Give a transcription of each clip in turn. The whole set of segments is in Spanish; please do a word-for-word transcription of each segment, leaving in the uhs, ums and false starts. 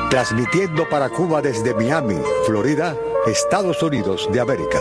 transmitiendo para Cuba desde Miami, Florida, Estados Unidos de América.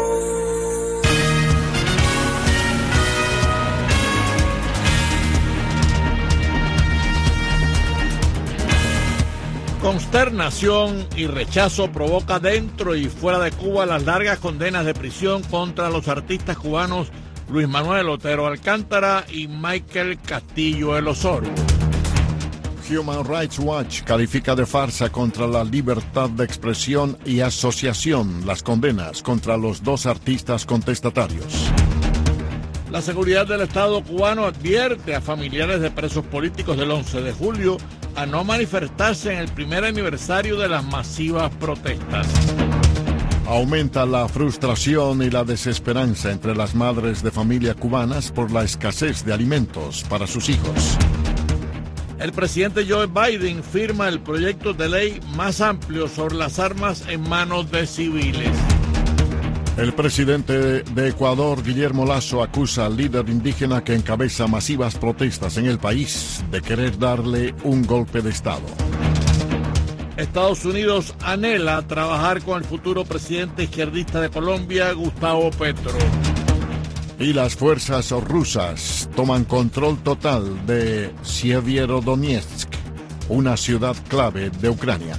Consternación y rechazo provoca dentro y fuera de Cuba las largas condenas de prisión contra los artistas cubanos Luis Manuel Otero Alcántara y Michael Castillo El Osorbo. Human Rights Watch califica de farsa contra la libertad de expresión y asociación las condenas contra los dos artistas contestatarios. La seguridad del Estado cubano advierte a familiares de presos políticos del once de julio a no manifestarse en el primer aniversario de las masivas protestas. Aumenta la frustración y la desesperanza entre las madres de familia cubanas por la escasez de alimentos para sus hijos. El presidente Joe Biden firma el proyecto de ley más amplio sobre las armas en manos de civiles. El presidente de Ecuador, Guillermo Lasso, acusa al líder indígena que encabeza masivas protestas en el país de querer darle un golpe de Estado. Estados Unidos anhela trabajar con el futuro presidente izquierdista de Colombia, Gustavo Petro. Y las fuerzas rusas toman control total de Sievierodonetsk, una ciudad clave de Ucrania.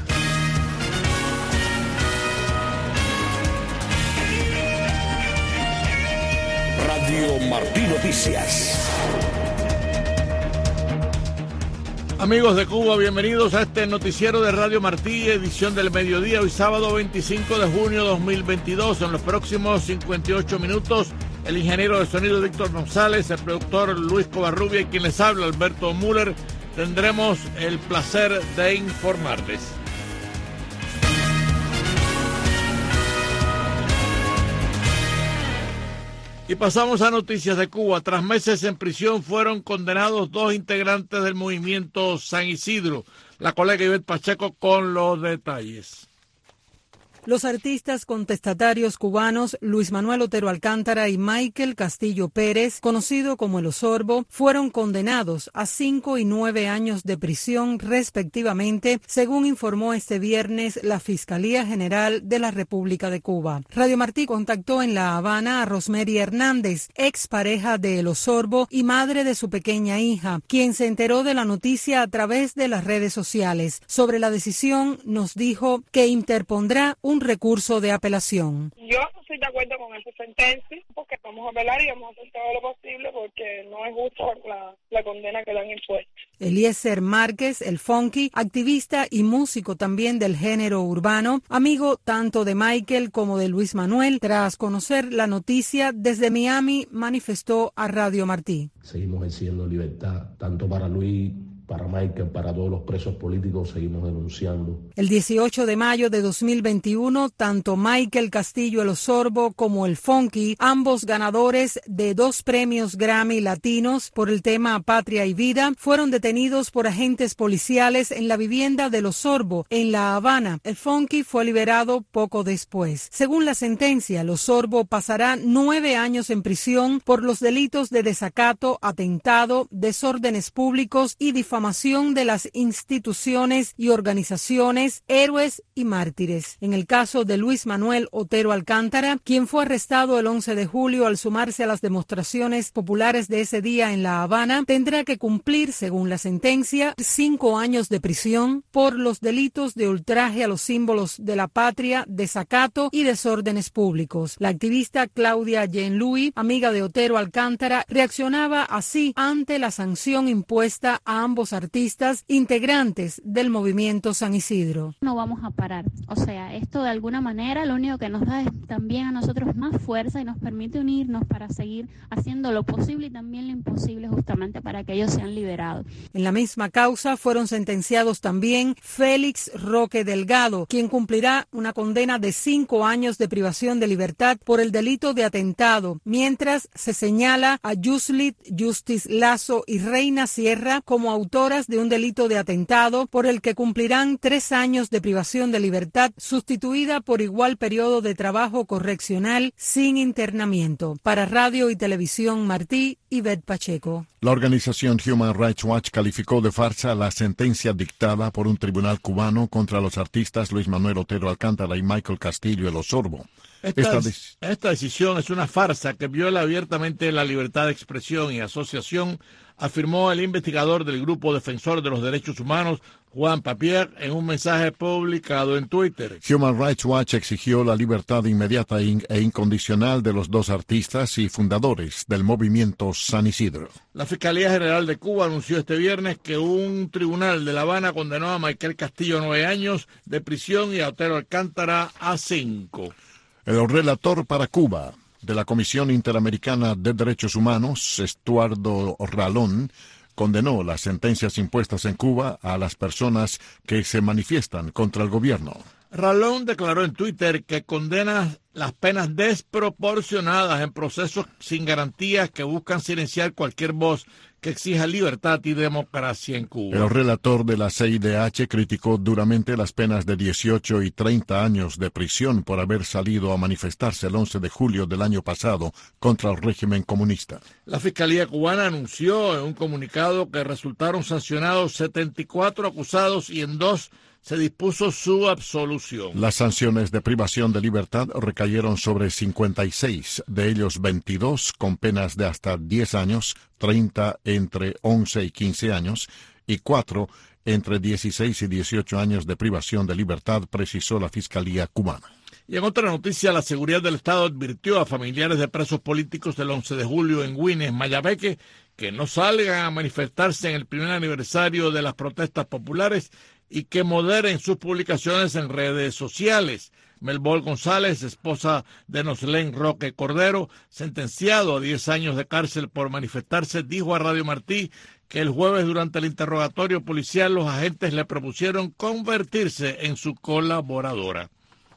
Radio Martí Noticias. Amigos de Cuba, bienvenidos a este noticiero de Radio Martí, edición del mediodía, hoy sábado veinticinco de junio de dos mil veintidós. En los próximos cincuenta y ocho minutos, el ingeniero de sonido Víctor González, el productor Luis Covarrubia y quien les habla, Alberto Müller, tendremos el placer de informarles. Y pasamos a noticias de Cuba. Tras meses en prisión fueron condenados dos integrantes del movimiento San Isidro. La colega Ivette Pacheco con los detalles. Los artistas contestatarios cubanos Luis Manuel Otero Alcántara y Michael Castillo Pérez, conocido como El Osorbo, fueron condenados a cinco y nueve años de prisión respectivamente, según informó este viernes la Fiscalía General de la República de Cuba. Radio Martí contactó en La Habana a Rosemary Hernández, expareja de El Osorbo y madre de su pequeña hija, quien se enteró de la noticia a través de las redes sociales. Sobre la decisión nos dijo que interpondrá un recurso de apelación. Yo no estoy de acuerdo con esa sentencia porque vamos a apelar y vamos a hacer todo lo posible porque no es justo la, la condena que le han impuesto. Eliezer Márquez, el Funky, activista y músico también del género urbano, amigo tanto de Michael como de Luis Manuel, tras conocer la noticia desde Miami, manifestó a Radio Martí. Seguimos exigiendo libertad, tanto para Luis, para Michael, para todos los presos políticos, seguimos denunciando. El dieciocho de mayo de dos mil veintiuno, tanto Michael Castillo El Osorbo como el Funky, ambos ganadores de dos premios Grammy latinos por el tema Patria y Vida, fueron detenidos por agentes policiales en la vivienda del Osorbo, en La Habana. El Funky fue liberado poco después. Según la sentencia, el Osorbo pasará nueve años en prisión por los delitos de desacato, atentado, desórdenes públicos y difamación de las instituciones y organizaciones, héroes y mártires. En el caso de Luis Manuel Otero Alcántara, quien fue arrestado el once de julio al sumarse a las demostraciones populares de ese día en La Habana, tendrá que cumplir, según la sentencia, cinco años de prisión por los delitos de ultraje a los símbolos de la patria, desacato y desórdenes públicos. La activista Claudia Jean-Louis, amiga de Otero Alcántara, reaccionaba así ante la sanción impuesta a ambos artistas integrantes del movimiento San Isidro. No vamos a parar, o sea, esto de alguna manera lo único que nos da es también a nosotros más fuerza y nos permite unirnos para seguir haciendo lo posible y también lo imposible justamente para que ellos sean liberados. En la misma causa fueron sentenciados también Félix Roque Delgado, quien cumplirá una condena de cinco años de privación de libertad por el delito de atentado, mientras se señala a Yuslit Justice Lazo y Reina Sierra como autores autoras de un delito de atentado por el que cumplirán tres años de privación de libertad, sustituida por igual periodo de trabajo correccional sin internamiento. Para Radio y Televisión Martí, Ivette Pacheco. La organización Human Rights Watch calificó de farsa la sentencia dictada por un tribunal cubano contra los artistas Luis Manuel Otero Alcántara y Michael Castillo El Osorbo. Esta, Esta, es, esta decisión es una farsa que viola abiertamente la libertad de expresión y asociación, afirmó el investigador del Grupo Defensor de los Derechos Humanos, Juan Papier, en un mensaje publicado en Twitter. Human Rights Watch exigió la libertad inmediata e incondicional de los dos artistas y fundadores del movimiento San Isidro. La Fiscalía General de Cuba anunció este viernes que un tribunal de La Habana condenó a Michael Castillo a nueve años de prisión y a Otero Alcántara a cinco. El relator para Cuba de la Comisión Interamericana de Derechos Humanos, Estuardo Ralón, condenó las sentencias impuestas en Cuba a las personas que se manifiestan contra el gobierno. Ralón declaró en Twitter que condena las penas desproporcionadas en procesos sin garantías que buscan silenciar cualquier voz que exija libertad y democracia en Cuba. El relator de la C I D H criticó duramente las penas de dieciocho y treinta años de prisión por haber salido a manifestarse el once de julio del año pasado contra el régimen comunista. La Fiscalía cubana anunció en un comunicado que resultaron sancionados setenta y cuatro acusados y en dos se dispuso su absolución. Las sanciones de privación de libertad recayeron sobre cincuenta y seis, de ellos veintidós con penas de hasta diez años, treinta entre once y quince años, y cuatro entre dieciséis y dieciocho años de privación de libertad, precisó la Fiscalía cubana. Y en otra noticia, la Seguridad del Estado advirtió a familiares de presos políticos del once de julio en Guines, Mayabeque, que no salgan a manifestarse en el primer aniversario de las protestas populares y que moderen sus publicaciones en redes sociales. Melbol González, esposa de Noslén Roque Cordero, sentenciado a diez años de cárcel por manifestarse, dijo a Radio Martí que el jueves durante el interrogatorio policial los agentes le propusieron convertirse en su colaboradora.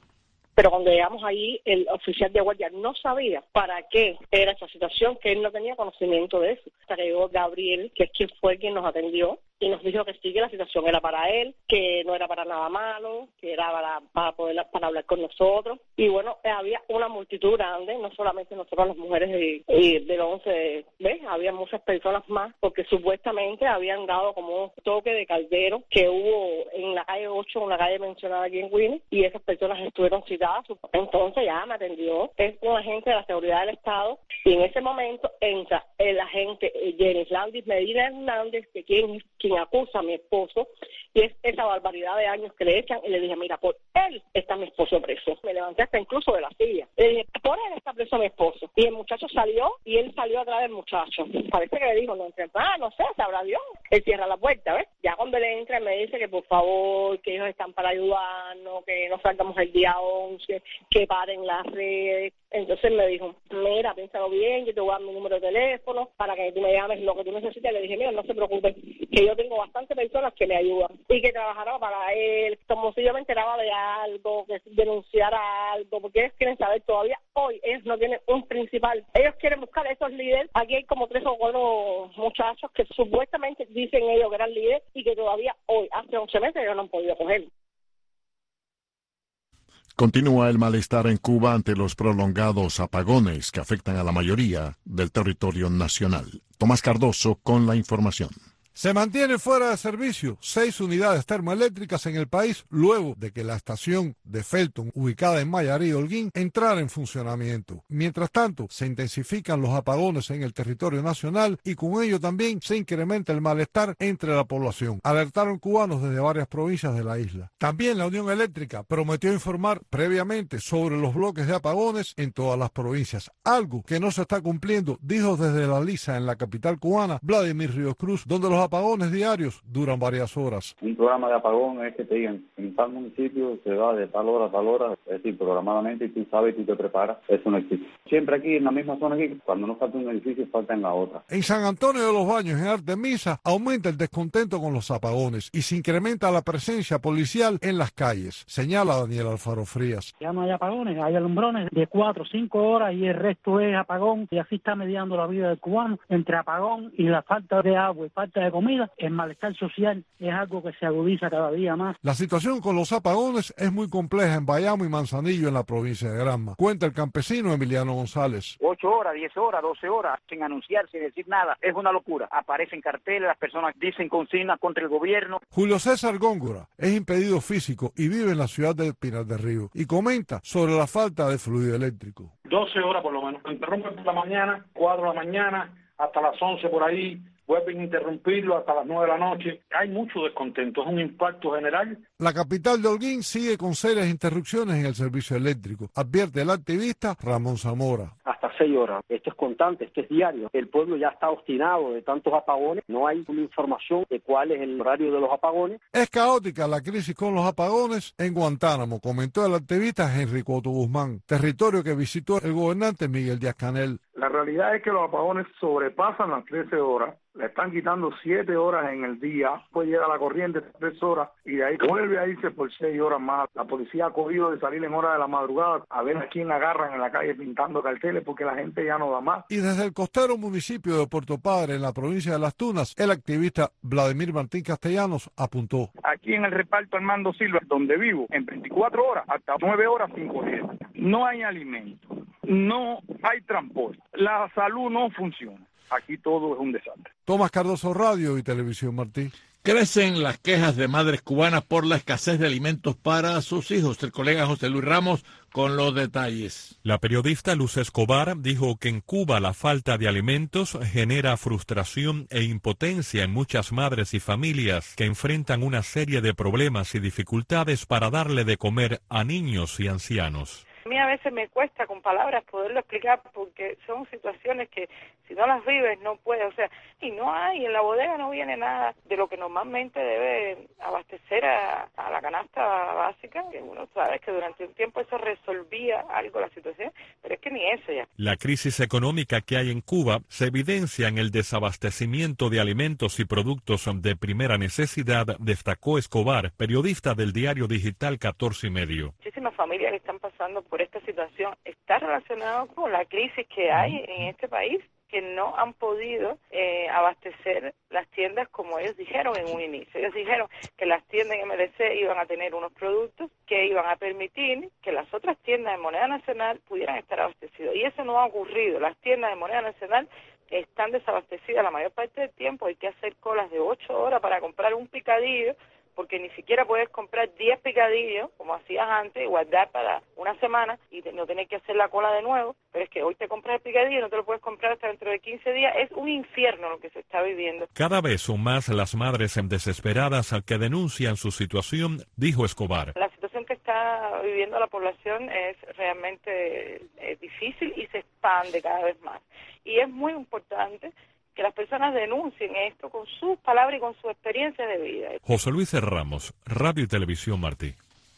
Pero cuando llegamos ahí, el oficial de guardia no sabía para qué era esa situación, que él no tenía conocimiento de eso. Hasta que llegó Gabriel, que es quien fue quien nos atendió, y nos dijo que sí, que la situación era para él, que no era para nada malo, que era para, para poder para hablar con nosotros. Y bueno, había una multitud grande, no solamente nosotros las mujeres de, de, del once, ¿ves? Había muchas personas más, porque supuestamente habían dado como un toque de caldero que hubo en la calle ocho, una calle mencionada aquí en Guines, y esas personas estuvieron citadas. Entonces ya me atendió, es un agente de la Seguridad del Estado, y en ese momento entra el agente Jenis Landis Medina Hernández, que quien quien acusa a mi esposo, y es esa barbaridad de años que le echan, y le dije, mira, por él está mi esposo preso. Me levanté hasta incluso de la silla. Le dije, por él está preso mi esposo. Y el muchacho salió, y él salió atrás del muchacho. Parece que le dijo, no entre, ah, no sé, sabrá Dios. Él cierra la puerta, ¿ves? Ya cuando él entra, me dice que por favor, que ellos están para ayudarnos, que no salgamos el día once, que paren las redes. Entonces me dijo, mira, piénsalo bien, yo te voy a dar mi número de teléfono para que tú me llames lo que tú necesites. Le dije, mira, no se preocupe, que yo tengo bastantes personas que me ayudan y que trabajaron para él, como si yo me enteraba de algo, que denunciara algo, porque ellos quieren saber todavía hoy, ellos no tienen un principal, ellos quieren buscar a esos líderes. Aquí hay como tres o cuatro muchachos que supuestamente dicen ellos que eran líderes y que todavía hoy, hace once meses, ellos no han podido coger. Continúa el malestar en Cuba ante los prolongados apagones que afectan a la mayoría del territorio nacional. Tomás Cardoso con la información. Se mantiene fuera de servicio seis unidades termoeléctricas en el país luego de que la estación de Felton, ubicada en Mayarí, Holguín, entrara en funcionamiento. Mientras tanto, se intensifican los apagones en el territorio nacional y con ello también se incrementa el malestar entre la población, alertaron cubanos desde varias provincias de la isla. También la Unión Eléctrica prometió informar previamente sobre los bloques de apagones en todas las provincias, algo que no se está cumpliendo, dijo desde La Lisa, en la capital cubana, Vladimir Ríos Cruz, donde los apagones diarios duran varias horas. Un programa de apagón es que te digan, en tal municipio se va de tal hora a tal hora, es decir, programadamente, y tú sabes y tú te preparas. Eso no existe. Siempre aquí, en la misma zona aquí, cuando no falta un edificio, falta en la otra. En San Antonio de los Baños, en Artemisa, aumenta el descontento con los apagones y se incrementa la presencia policial en las calles, señala Daniel Alfaro Frías. Ya no hay apagones, hay alumbrones de cuatro o cinco horas y el resto es apagón, y así está mediando la vida del cubano entre apagón y la falta de agua y falta de de comida, el malestar social es algo que se agudiza cada día más. La situación con los apagones es muy compleja en Bayamo y Manzanillo, en la provincia de Granma. Cuenta el campesino Emiliano González. Ocho horas, diez horas, doce horas, sin anunciar, sin decir nada. Es una locura. Aparecen carteles, las personas dicen consignas contra el gobierno. Julio César Góngora es impedido físico y vive en la ciudad de Pinar del Río y comenta sobre la falta de fluido eléctrico. doce horas por lo menos. Interrumpen por la mañana, cuatro de la mañana, hasta las once por ahí. Vuelven a interrumpirlo hasta las nueve de la noche. Hay mucho descontento, es un impacto general. La capital de Holguín sigue con serias interrupciones en el servicio eléctrico, advierte el activista Ramón Zamora. Hasta seis horas. Esto es constante, esto es diario. El pueblo ya está obstinado de tantos apagones. No hay una información de cuál es el horario de los apagones. Es caótica la crisis con los apagones en Guantánamo, comentó el activista Henry Coto Guzmán, territorio que visitó el gobernante Miguel Díaz-Canel. La realidad es que los apagones sobrepasan las trece horas, le están quitando siete horas en el día, después llega la corriente tres horas y de ahí vuelve a irse por seis horas más. La policía ha cogido de salir en horas de la madrugada a ver a quién agarran en la calle pintando carteles porque la gente ya no da más. Y desde el costero municipio de Puerto Padre, en la provincia de Las Tunas, el activista Vladimir Martín Castellanos apuntó. Aquí en el reparto Armando Silva, donde vivo, en veinticuatro horas, hasta nueve horas sin corriente. No hay alimento, no hay transporte, la salud no funciona. Aquí todo es un desastre. Tomás Cardoso, Radio y Televisión Martí. Crecen las quejas de madres cubanas por la escasez de alimentos para sus hijos. El colega José Luis Ramos con los detalles. La periodista Luz Escobar dijo que en Cuba la falta de alimentos genera frustración e impotencia en muchas madres y familias que enfrentan una serie de problemas y dificultades para darle de comer a niños y ancianos. A mí a veces me cuesta con palabras poderlo explicar porque son situaciones que si no las vives no puedes, o sea, y no hay, en la bodega no viene nada de lo que normalmente debe abastecer a, a la canasta básica, que uno sabe que durante un tiempo eso resolvía algo la situación, pero es que ni eso ya. La crisis económica que hay en Cuba se evidencia en el desabastecimiento de alimentos y productos de primera necesidad, destacó Escobar, periodista del diario digital catorce y medio. Muchísimas familias que están pasando por esta situación está relacionado con la crisis que hay en este país, que no han podido eh, abastecer las tiendas como ellos dijeron en un inicio. Ellos dijeron que las tiendas en M L C iban a tener unos productos que iban a permitir que las otras tiendas de moneda nacional pudieran estar abastecidas. Y eso no ha ocurrido. Las tiendas de moneda nacional están desabastecidas la mayor parte del tiempo. Hay que hacer colas de ocho horas para comprar un picadillo, porque ni siquiera puedes comprar diez picadillos, como hacías antes, y guardar para una semana y no tener que hacer la cola de nuevo. Pero es que hoy te compras el picadillo y no te lo puedes comprar hasta dentro de quince días. Es un infierno lo que se está viviendo. Cada vez son más las madres desesperadas que denuncian su situación, dijo Escobar. La situación que está viviendo la población es realmente eh, difícil y se expande cada vez más. Y es muy importante que las personas denuncien esto con sus palabras y con su experiencia de vida. José Luis Ramos, Radio y Televisión Martí.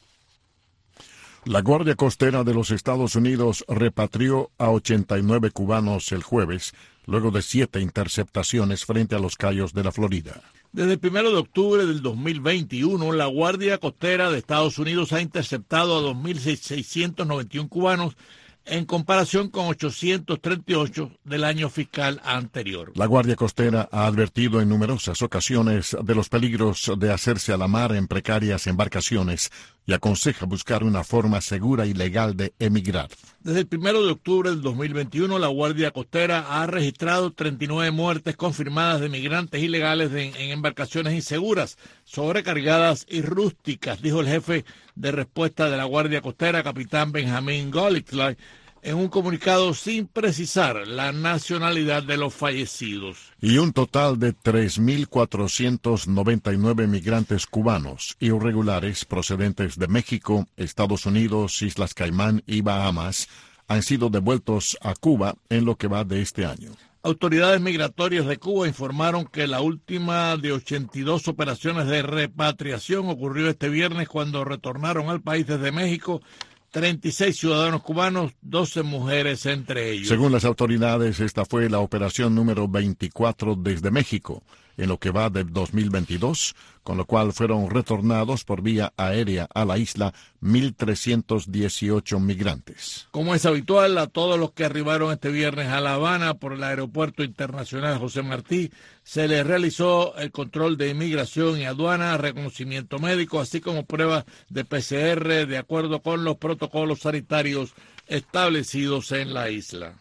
La Guardia Costera de los Estados Unidos repatrió a ochenta y nueve cubanos el jueves, luego de siete interceptaciones frente a los Cayos de la Florida. Desde el primero de octubre del dos mil veintiuno, la Guardia Costera de Estados Unidos ha interceptado a dos mil seiscientos noventa y uno cubanos, en comparación con ochocientos treinta y ocho del año fiscal anterior. La Guardia Costera ha advertido en numerosas ocasiones de los peligros de hacerse a la mar en precarias embarcaciones y aconseja buscar una forma segura y legal de emigrar. Desde el primero de octubre del dos mil veintiuno, la Guardia Costera ha registrado treinta y nueve muertes confirmadas de migrantes ilegales de, en embarcaciones inseguras, sobrecargadas y rústicas, dijo el jefe de respuesta de la Guardia Costera, capitán Benjamín Golightly, en un comunicado sin precisar la nacionalidad de los fallecidos. Y un total de tres mil cuatrocientos noventa y nueve migrantes cubanos irregulares procedentes de México, Estados Unidos, Islas Caimán y Bahamas han sido devueltos a Cuba en lo que va de este año. Autoridades migratorias de Cuba informaron que la última de ochenta y dos operaciones de repatriación ocurrió este viernes cuando retornaron al país desde México treinta y seis ciudadanos cubanos, doce mujeres entre ellos. Según las autoridades, esta fue la operación número veinticuatro desde México. en lo que va de dos mil veintidós, con lo cual fueron retornados por vía aérea a la isla mil trescientos dieciocho migrantes. Como es habitual, a todos los que arribaron este viernes a La Habana por el Aeropuerto Internacional José Martí, se les realizó el control de inmigración y aduana, reconocimiento médico, así como pruebas de P C R de acuerdo con los protocolos sanitarios establecidos en la isla.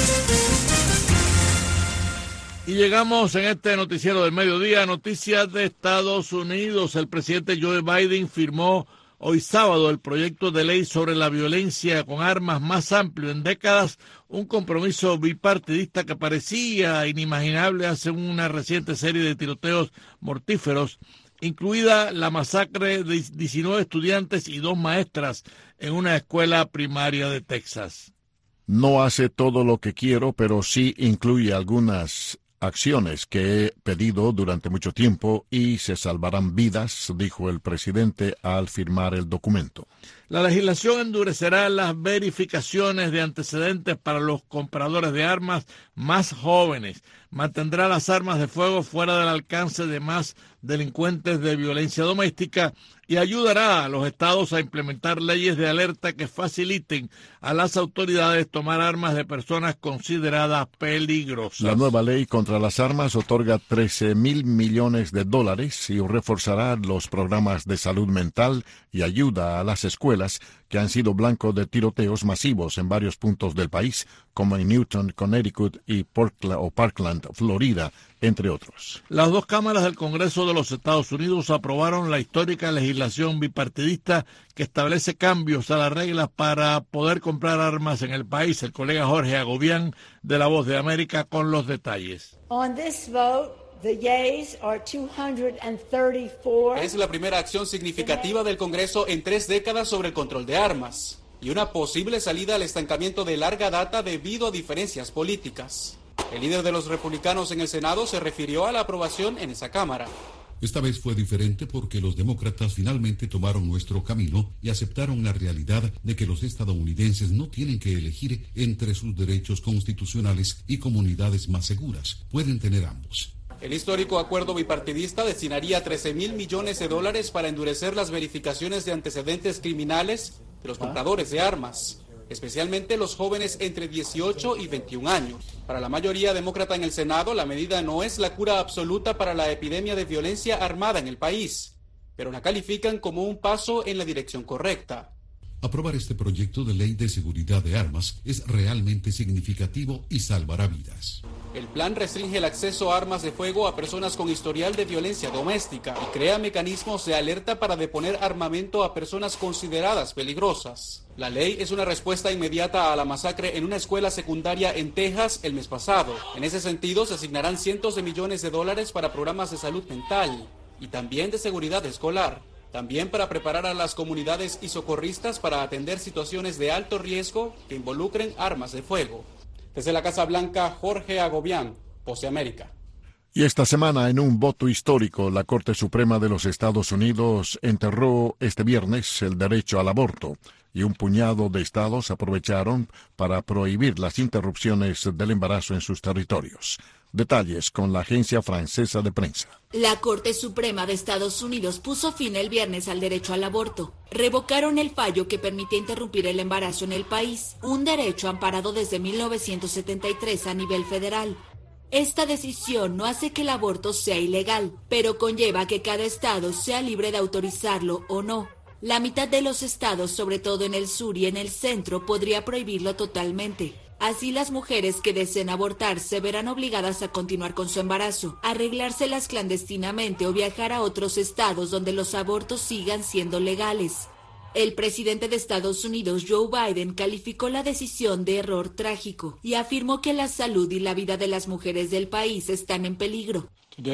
Y llegamos en este noticiero del mediodía, noticias de Estados Unidos. El presidente Joe Biden firmó hoy sábado el proyecto de ley sobre la violencia con armas más amplio en décadas, un compromiso bipartidista que parecía inimaginable hace una reciente serie de tiroteos mortíferos, incluida la masacre de diecinueve estudiantes y dos maestras en una escuela primaria de Texas. No hace todo lo que quiero, pero sí incluye algunas acciones que he pedido durante mucho tiempo y se salvarán vidas, dijo el presidente al firmar el documento. La legislación endurecerá las verificaciones de antecedentes para los compradores de armas más jóvenes, mantendrá las armas de fuego fuera del alcance de más delincuentes de violencia doméstica y ayudará a los estados a implementar leyes de alerta que faciliten a las autoridades tomar armas de personas consideradas peligrosas. La nueva ley contra las armas otorga trece mil millones de dólares y reforzará los programas de salud mental y ayuda a las escuelas que han sido blanco de tiroteos masivos en varios puntos del país, como en Newton, Connecticut y Portland, o Parkland, Florida, entre otros. Las dos cámaras del Congreso de los Estados Unidos aprobaron la histórica legislación bipartidista que establece cambios a las reglas para poder comprar armas en el país. El colega Jorge Agobián, de La Voz de América, con los detalles. On this vote, the yeas are two hundred thirty-four. Es la primera acción significativa del Congreso en tres décadas sobre el control de armas y una posible salida al estancamiento de larga data debido a diferencias políticas. El líder de los republicanos en el Senado se refirió a la aprobación en esa Cámara. Esta vez fue diferente porque los demócratas finalmente tomaron nuestro camino y aceptaron la realidad de que los estadounidenses no tienen que elegir entre sus derechos constitucionales y comunidades más seguras. Pueden tener ambos. El histórico acuerdo bipartidista destinaría trece mil millones de dólares para endurecer las verificaciones de antecedentes criminales de los compradores de armas, especialmente los jóvenes entre dieciocho y veintiún años. Para la mayoría demócrata en el Senado, la medida no es la cura absoluta para la epidemia de violencia armada en el país, pero la califican como un paso en la dirección correcta. Aprobar este proyecto de ley de seguridad de armas es realmente significativo y salvará vidas. El plan restringe el acceso a armas de fuego a personas con historial de violencia doméstica y crea mecanismos de alerta para deponer armamento a personas consideradas peligrosas. La ley es una respuesta inmediata a la masacre en una escuela secundaria en Texas el mes pasado. En ese sentido, se asignarán cientos de millones de dólares para programas de salud mental y también de seguridad escolar. También para preparar a las comunidades y socorristas para atender situaciones de alto riesgo que involucren armas de fuego. Desde la Casa Blanca, Jorge Agobián, Voz de América. Y esta semana, en un voto histórico, la Corte Suprema de los Estados Unidos enterró este viernes el derecho al aborto, y un puñado de estados aprovecharon para prohibir las interrupciones del embarazo en sus territorios. Detalles con la agencia francesa de prensa. La Corte Suprema de Estados Unidos puso fin el viernes al derecho al aborto. Revocaron el fallo que permitía interrumpir el embarazo en el país, un derecho amparado desde mil novecientos setenta y tres a nivel federal. Esta decisión no hace que el aborto sea ilegal, pero conlleva que cada estado sea libre de autorizarlo o no. La mitad de los estados, sobre todo en el sur y en el centro, podría prohibirlo totalmente. Así, las mujeres que deseen abortar se verán obligadas a continuar con su embarazo, arreglárselas clandestinamente o viajar a otros estados donde los abortos sigan siendo legales. El presidente de Estados Unidos, Joe Biden, calificó la decisión de error trágico y afirmó que la salud y la vida de las mujeres del país están en peligro.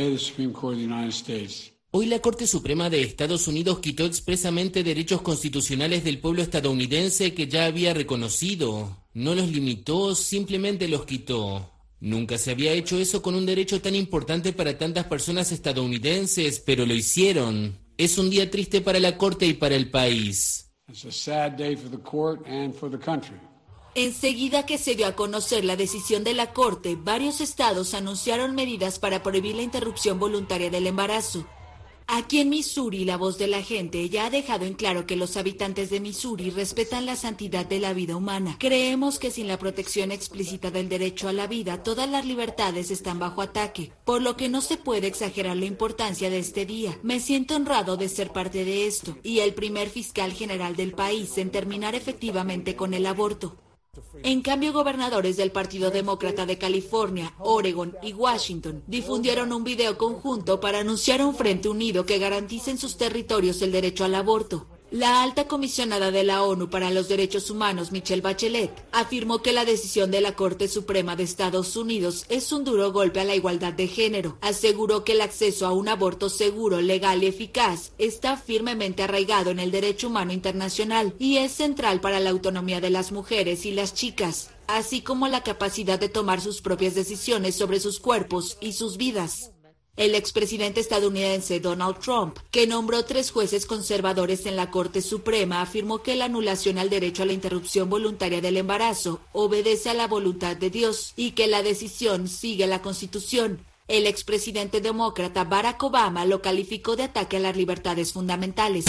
Hoy la Corte Suprema de Estados Unidos quitó expresamente derechos constitucionales del pueblo estadounidense que ya había reconocido. No los limitó, simplemente los quitó. Nunca se había hecho eso con un derecho tan importante para tantas personas estadounidenses, pero lo hicieron. Es un día triste para la Corte y para el país. Enseguida que se dio a conocer la decisión de la Corte, varios estados anunciaron medidas para prohibir la interrupción voluntaria del embarazo. Aquí en Missouri, la voz de la gente ya ha dejado en claro que los habitantes de Missouri respetan la santidad de la vida humana. Creemos que sin la protección explícita del derecho a la vida, todas las libertades están bajo ataque, por lo que no se puede exagerar la importancia de este día. Me siento honrado de ser parte de esto, y el primer fiscal general del país en terminar efectivamente con el aborto. En cambio, gobernadores del Partido Demócrata de California, Oregon y Washington difundieron un video conjunto para anunciar un frente unido que garantice en sus territorios el derecho al aborto. La alta comisionada de la ONU para los Derechos Humanos, Michelle Bachelet, afirmó que la decisión de la Corte Suprema de Estados Unidos es un duro golpe a la igualdad de género. Aseguró que el acceso a un aborto seguro, legal y eficaz está firmemente arraigado en el derecho humano internacional y es central para la autonomía de las mujeres y las chicas, así como la capacidad de tomar sus propias decisiones sobre sus cuerpos y sus vidas. El expresidente estadounidense Donald Trump, que nombró tres jueces conservadores en la Corte Suprema, afirmó que la anulación al derecho a la interrupción voluntaria del embarazo obedece a la voluntad de Dios y que la decisión sigue la Constitución. El expresidente demócrata Barack Obama lo calificó de ataque a las libertades fundamentales.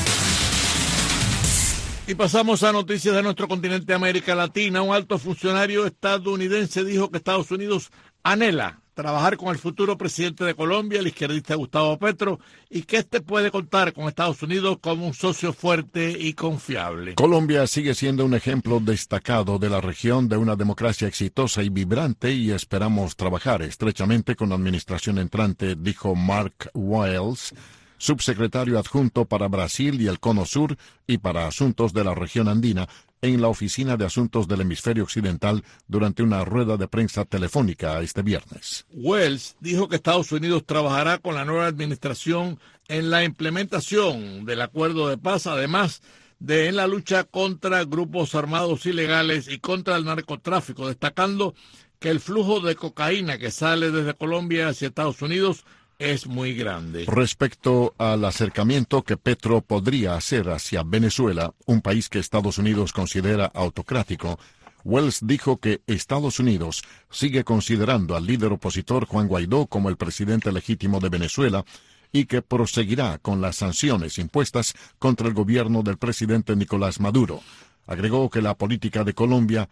Y pasamos a noticias de nuestro continente, América Latina. Un alto funcionario estadounidense dijo que Estados Unidos anhela trabajar con el futuro presidente de Colombia, el izquierdista Gustavo Petro, y que éste puede contar con Estados Unidos como un socio fuerte y confiable. Colombia sigue siendo un ejemplo destacado de la región de una democracia exitosa y vibrante y esperamos trabajar estrechamente con la administración entrante, dijo Mark Wiles, subsecretario adjunto para Brasil y el Cono Sur y para asuntos de la región andina, en la Oficina de Asuntos del Hemisferio Occidental durante una rueda de prensa telefónica este viernes. Wells dijo que Estados Unidos trabajará con la nueva administración en la implementación del acuerdo de paz, además de en la lucha contra grupos armados ilegales y contra el narcotráfico, destacando que el flujo de cocaína que sale desde Colombia hacia Estados Unidos es muy grande. Respecto al acercamiento que Petro podría hacer hacia Venezuela, un país que Estados Unidos considera autocrático, Wells dijo que Estados Unidos sigue considerando al líder opositor Juan Guaidó como el presidente legítimo de Venezuela y que proseguirá con las sanciones impuestas contra el gobierno del presidente Nicolás Maduro. Agregó que la política de Colombia,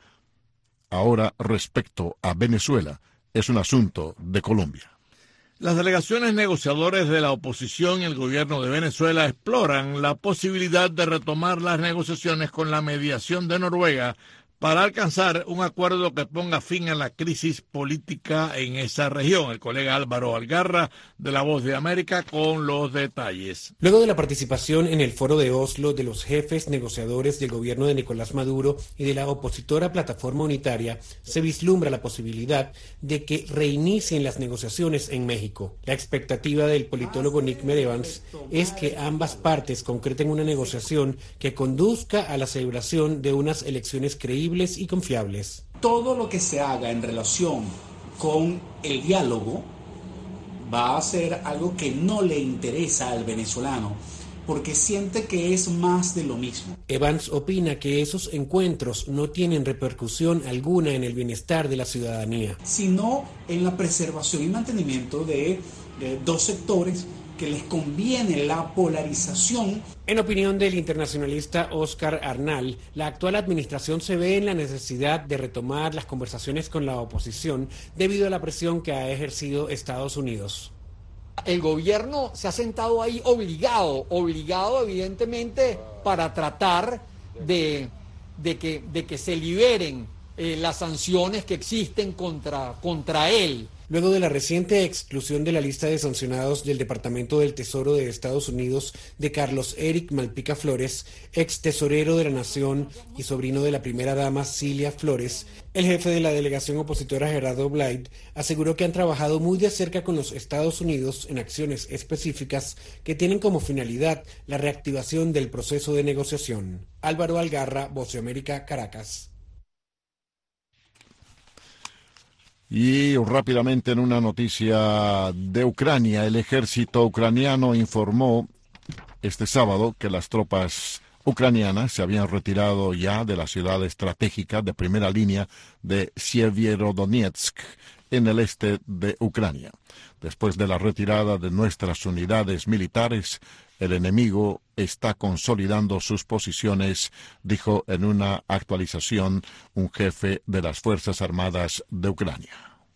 ahora respecto a Venezuela, es un asunto de Colombia. Las delegaciones negociadoras de la oposición y el gobierno de Venezuela exploran la posibilidad de retomar las negociaciones con la mediación de Noruega para alcanzar un acuerdo que ponga fin a la crisis política en esa región. El colega Álvaro Algarra, de La Voz de América, con los detalles. Luego de la participación en el foro de Oslo de los jefes negociadores del gobierno de Nicolás Maduro y de la opositora Plataforma Unitaria, se vislumbra la posibilidad de que reinicien las negociaciones en México. La expectativa del politólogo Nick Evans es que ambas partes concreten una negociación que conduzca a la celebración de unas elecciones creíbles y confiables. Todo lo que se haga en relación con el diálogo va a ser algo que no le interesa al venezolano, porque siente que es más de lo mismo. Evans opina que esos encuentros no tienen repercusión alguna en el bienestar de la ciudadanía, sino en la preservación y mantenimiento de, de dos sectores que les conviene la polarización. En opinión del internacionalista Oscar Arnal, la actual administración se ve en la necesidad de retomar las conversaciones con la oposición debido a la presión que ha ejercido Estados Unidos. El gobierno se ha sentado ahí obligado, obligado evidentemente para tratar de, de, que, de que se liberen eh, las sanciones que existen contra, contra él. Luego de la reciente exclusión de la lista de sancionados del Departamento del Tesoro de Estados Unidos de Carlos Eric Malpica Flores, ex tesorero de la Nación y sobrino de la primera dama Cilia Flores, el jefe de la delegación opositora Gerardo Blyde aseguró que han trabajado muy de cerca con los Estados Unidos en acciones específicas que tienen como finalidad la reactivación del proceso de negociación. Álvaro Algarra, Voz de América, Caracas. Y rápidamente en una noticia de Ucrania, el ejército ucraniano informó este sábado que las tropas ucranianas se habían retirado ya de la ciudad estratégica de primera línea de Sievierodonetsk, en el este de Ucrania. Después de la retirada de nuestras unidades militares, el enemigo está consolidando sus posiciones, dijo en una actualización un jefe de las Fuerzas Armadas de Ucrania.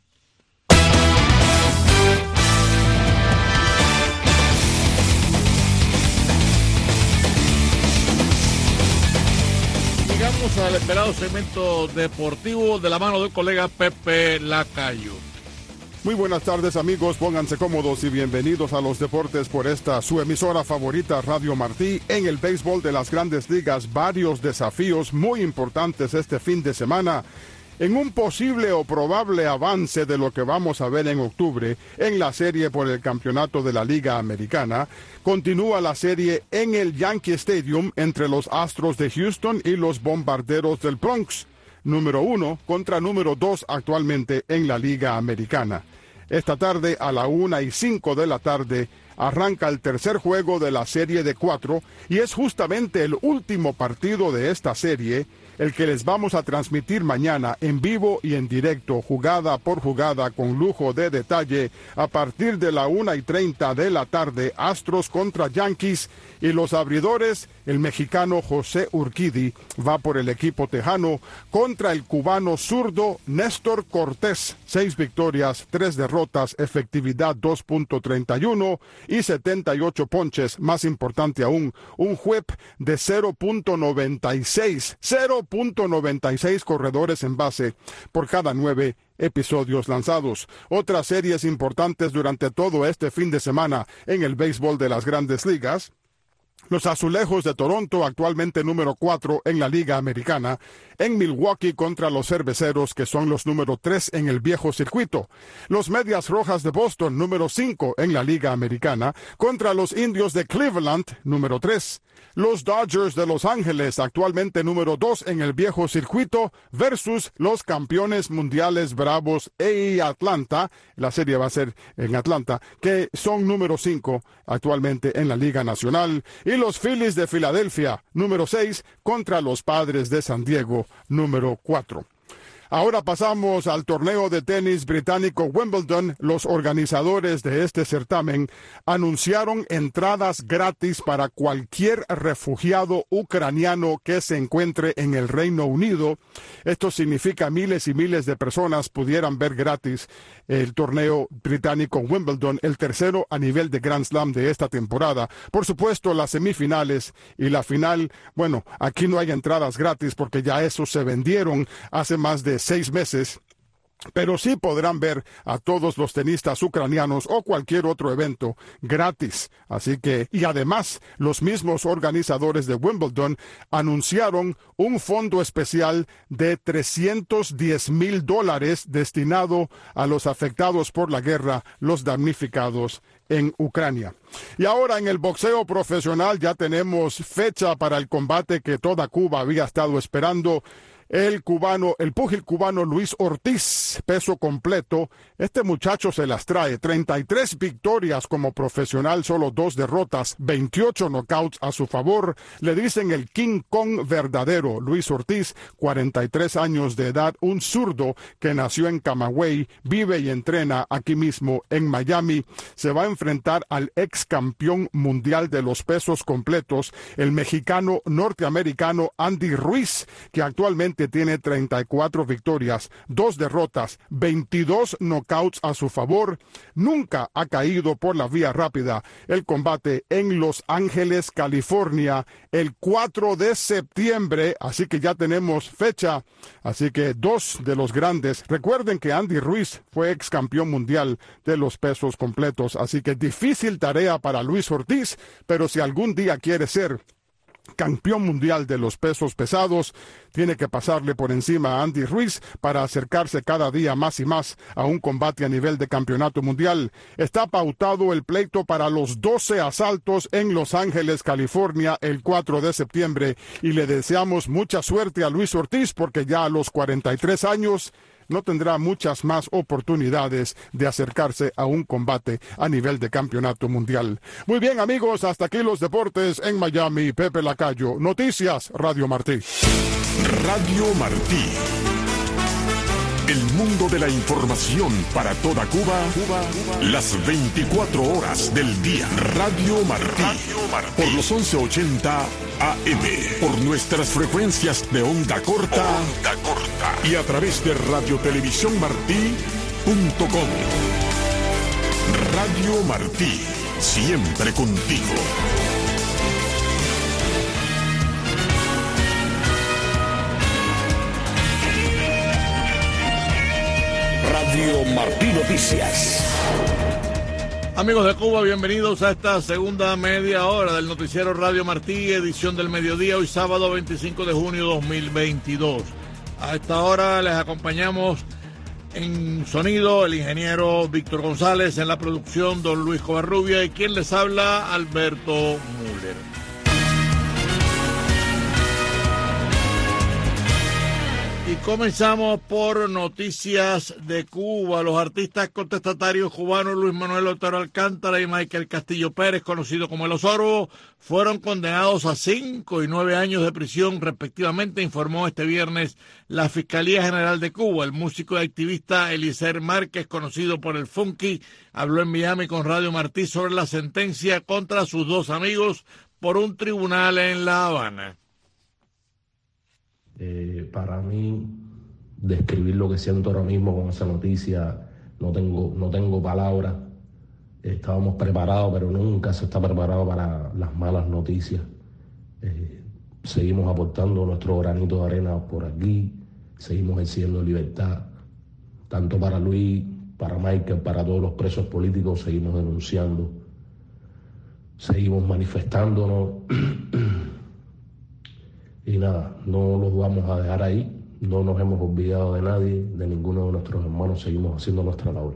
Llegamos al esperado segmento deportivo de la mano del colega Pepe Lacayo. Muy buenas tardes, amigos, pónganse cómodos y bienvenidos a los deportes por esta su emisora favorita, Radio Martí. En el béisbol de las Grandes Ligas, varios desafíos muy importantes este fin de semana. En un posible o probable avance de lo que vamos a ver en octubre en la serie por el campeonato de la Liga Americana, continúa la serie en el Yankee Stadium entre los Astros de Houston y los Bombarderos del Bronx, número uno contra número dos actualmente en la Liga Americana. Esta tarde a la una y cinco de la tarde arranca el tercer juego de la serie de cuatro y es justamente el último partido de esta serie, el que les vamos a transmitir mañana en vivo y en directo, jugada por jugada, con lujo de detalle, a partir de la una y treinta de la tarde, Astros contra Yankees, y los abridores, el mexicano José Urquidy va por el equipo tejano contra el cubano zurdo Néstor Cortés. Seis victorias, tres derrotas, efectividad dos punto treinta y uno y setenta y ocho ponches. Más importante aún, un whip de cero punto noventa y seis, cero punto noventa y seis corredores en base por cada nueve episodios lanzados. Otras series importantes durante todo este fin de semana en el béisbol de las Grandes Ligas: los Azulejos de Toronto, actualmente número cuatro en la Liga Americana, en Milwaukee contra los Cerveceros, que son los número tres en el viejo circuito. Los Medias Rojas de Boston, número cinco en la Liga Americana, contra los Indios de Cleveland, número tres. Los Dodgers de Los Ángeles, actualmente número dos en el viejo circuito, versus los campeones mundiales Bravos e Atlanta. La serie va a ser en Atlanta, que son número cinco actualmente en la Liga Nacional. Y los Phillies de Filadelfia, número seis, contra los Padres de San Diego, número cuatro. Ahora pasamos al torneo de tenis británico Wimbledon. Los organizadores de este certamen anunciaron entradas gratis para cualquier refugiado ucraniano que se encuentre en el Reino Unido. Esto significa miles y miles de personas pudieran ver gratis el torneo británico Wimbledon, el tercero a nivel de Grand Slam de esta temporada. Por supuesto, las semifinales y la final, bueno, aquí no hay entradas gratis porque ya esos se vendieron hace más de seis meses, pero sí podrán ver a todos los tenistas ucranianos o cualquier otro evento gratis. Así que, y además, los mismos organizadores de Wimbledon anunciaron un fondo especial de trescientos diez mil dólares destinado a los afectados por la guerra, los damnificados en Ucrania. Y ahora en el boxeo profesional ya tenemos fecha para el combate que toda Cuba había estado esperando. El cubano, el púgil cubano Luis Ortiz, peso completo. Este muchacho se las trae. treinta y tres victorias como profesional, solo dos derrotas, veintiocho knockouts a su favor. Le dicen el King Kong verdadero. Luis Ortiz, cuarenta y tres años de edad, un zurdo que nació en Camagüey, vive y entrena aquí mismo en Miami. Se va a enfrentar al ex campeón mundial de los pesos completos, el mexicano norteamericano Andy Ruiz, que actualmente tiene treinta y cuatro victorias, dos derrotas, veintidós knockouts a su favor. Nunca ha caído por la vía rápida. El combate en Los Ángeles, California, el cuatro de septiembre, así que ya tenemos fecha. Así que dos de los grandes. Recuerden que Andy Ruiz fue ex campeón mundial de los pesos completos, así que difícil tarea para Luis Ortiz, pero si algún día quiere ser campeón mundial de los pesos pesados, tiene que pasarle por encima a Andy Ruiz para acercarse cada día más y más a un combate a nivel de campeonato mundial. Está pautado el pleito para los doce asaltos en Los Ángeles, California, el cuatro de septiembre, y le deseamos mucha suerte a Luis Ortiz porque ya a los cuarenta y tres años no tendrá muchas más oportunidades de acercarse a un combate a nivel de campeonato mundial. Muy bien, amigos, hasta aquí los deportes en Miami. Pepe Lacayo, Noticias Radio Martí. Radio Martí. El mundo de la información para toda Cuba, Cuba, Cuba, las veinticuatro horas del día. Radio Martí, Radio Martí. Por los once ochenta A M, por nuestras frecuencias de onda corta, onda corta. Y a través de radiotelevisión martí punto com. Radio Martí, siempre contigo. Radio Martí Noticias. Amigos de Cuba, bienvenidos a esta segunda media hora del noticiero Radio Martí, edición del mediodía, hoy sábado veinticinco de junio de dos mil veintidós. A esta hora les acompañamos en sonido el ingeniero Víctor González, en la producción don Luis Covarrubia y quien les habla, Alberto Müller. Y comenzamos por noticias de Cuba. Los artistas contestatarios cubanos Luis Manuel Otero Alcántara y Michael Castillo Pérez, conocido como El Osorbo, fueron condenados a cinco y nueve años de prisión respectivamente, informó este viernes la Fiscalía General de Cuba. El músico y activista Eliezer Márquez, conocido por el Funky, habló en Miami con Radio Martí sobre la sentencia contra sus dos amigos por un tribunal en La Habana. Eh, para mí, describir lo que siento ahora mismo con esa noticia, no tengo, no tengo palabras. Estábamos preparados, pero nunca se está preparado para las malas noticias. Eh, seguimos aportando nuestro granito de arena por aquí, seguimos exigiendo libertad, tanto para Luis, para Michael, para todos los presos políticos, seguimos denunciando, seguimos manifestándonos. Y nada, no los vamos a dejar ahí, no nos hemos olvidado de nadie, de ninguno de nuestros hermanos, seguimos haciendo nuestra labor.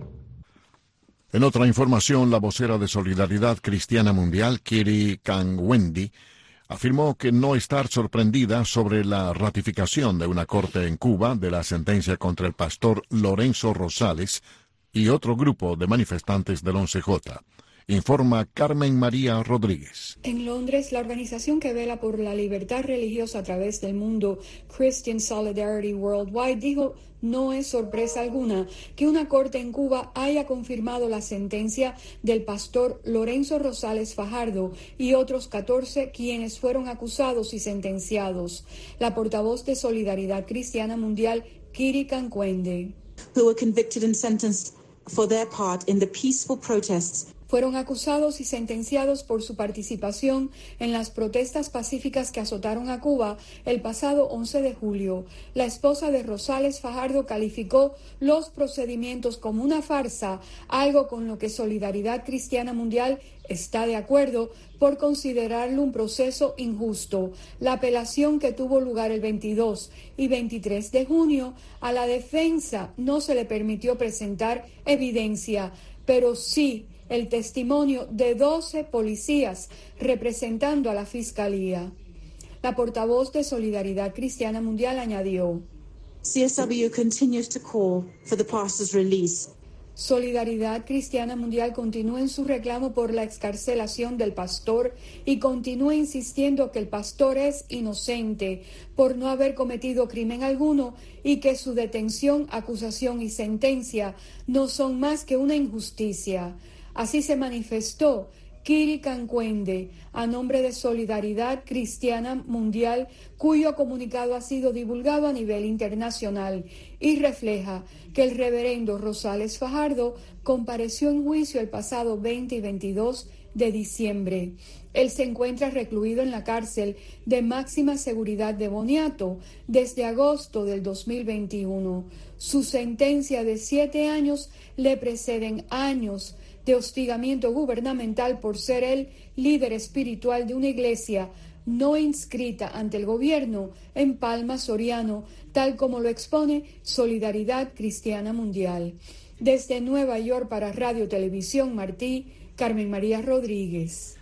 En otra información, la vocera de Solidaridad Cristiana Mundial, Kiri Kangwendi, afirmó que no estar sorprendida sobre la ratificación de una corte en Cuba de la sentencia contra el pastor Lorenzo Rosales y otro grupo de manifestantes del once J. Informa Carmen María Rodríguez. En Londres, la organización que vela por la libertad religiosa a través del mundo, Christian Solidarity Worldwide, dijo: no es sorpresa alguna que una corte en Cuba haya confirmado la sentencia del pastor Lorenzo Rosales Fajardo y otros catorce quienes fueron acusados y sentenciados. La portavoz de Solidaridad Cristiana Mundial, Kiri Kangwendi, who were convicted and sentenced for their part in the peaceful protests, fueron acusados y sentenciados por su participación en las protestas pacíficas que azotaron a Cuba el pasado once de julio. La esposa de Rosales Fajardo calificó los procedimientos como una farsa, algo con lo que Solidaridad Cristiana Mundial está de acuerdo por considerarlo un proceso injusto. La apelación que tuvo lugar el veintidós y veintitrés de junio, a la defensa no se le permitió presentar evidencia, pero sí el testimonio de doce policías representando a la Fiscalía. La portavoz de Solidaridad Cristiana Mundial añadió: C S W continues to call for the pastor's release. Solidaridad Cristiana Mundial continúa en su reclamo por la excarcelación del pastor y continúa insistiendo que el pastor es inocente por no haber cometido crimen alguno y que su detención, acusación y sentencia no son más que una injusticia. Así se manifestó Kiri Kangwendi a nombre de Solidaridad Cristiana Mundial, cuyo comunicado ha sido divulgado a nivel internacional y refleja que el reverendo Rosales Fajardo compareció en juicio el pasado veinte y veintidós de diciembre. Él se encuentra recluido en la cárcel de máxima seguridad de Boniato desde agosto del dos mil veintiuno. Su sentencia de siete años le preceden años de hostigamiento gubernamental por ser el líder espiritual de una iglesia no inscrita ante el gobierno en Palma Soriano, tal como lo expone Solidaridad Cristiana Mundial. Desde Nueva York para Radio Televisión Martí, Carmen María Rodríguez.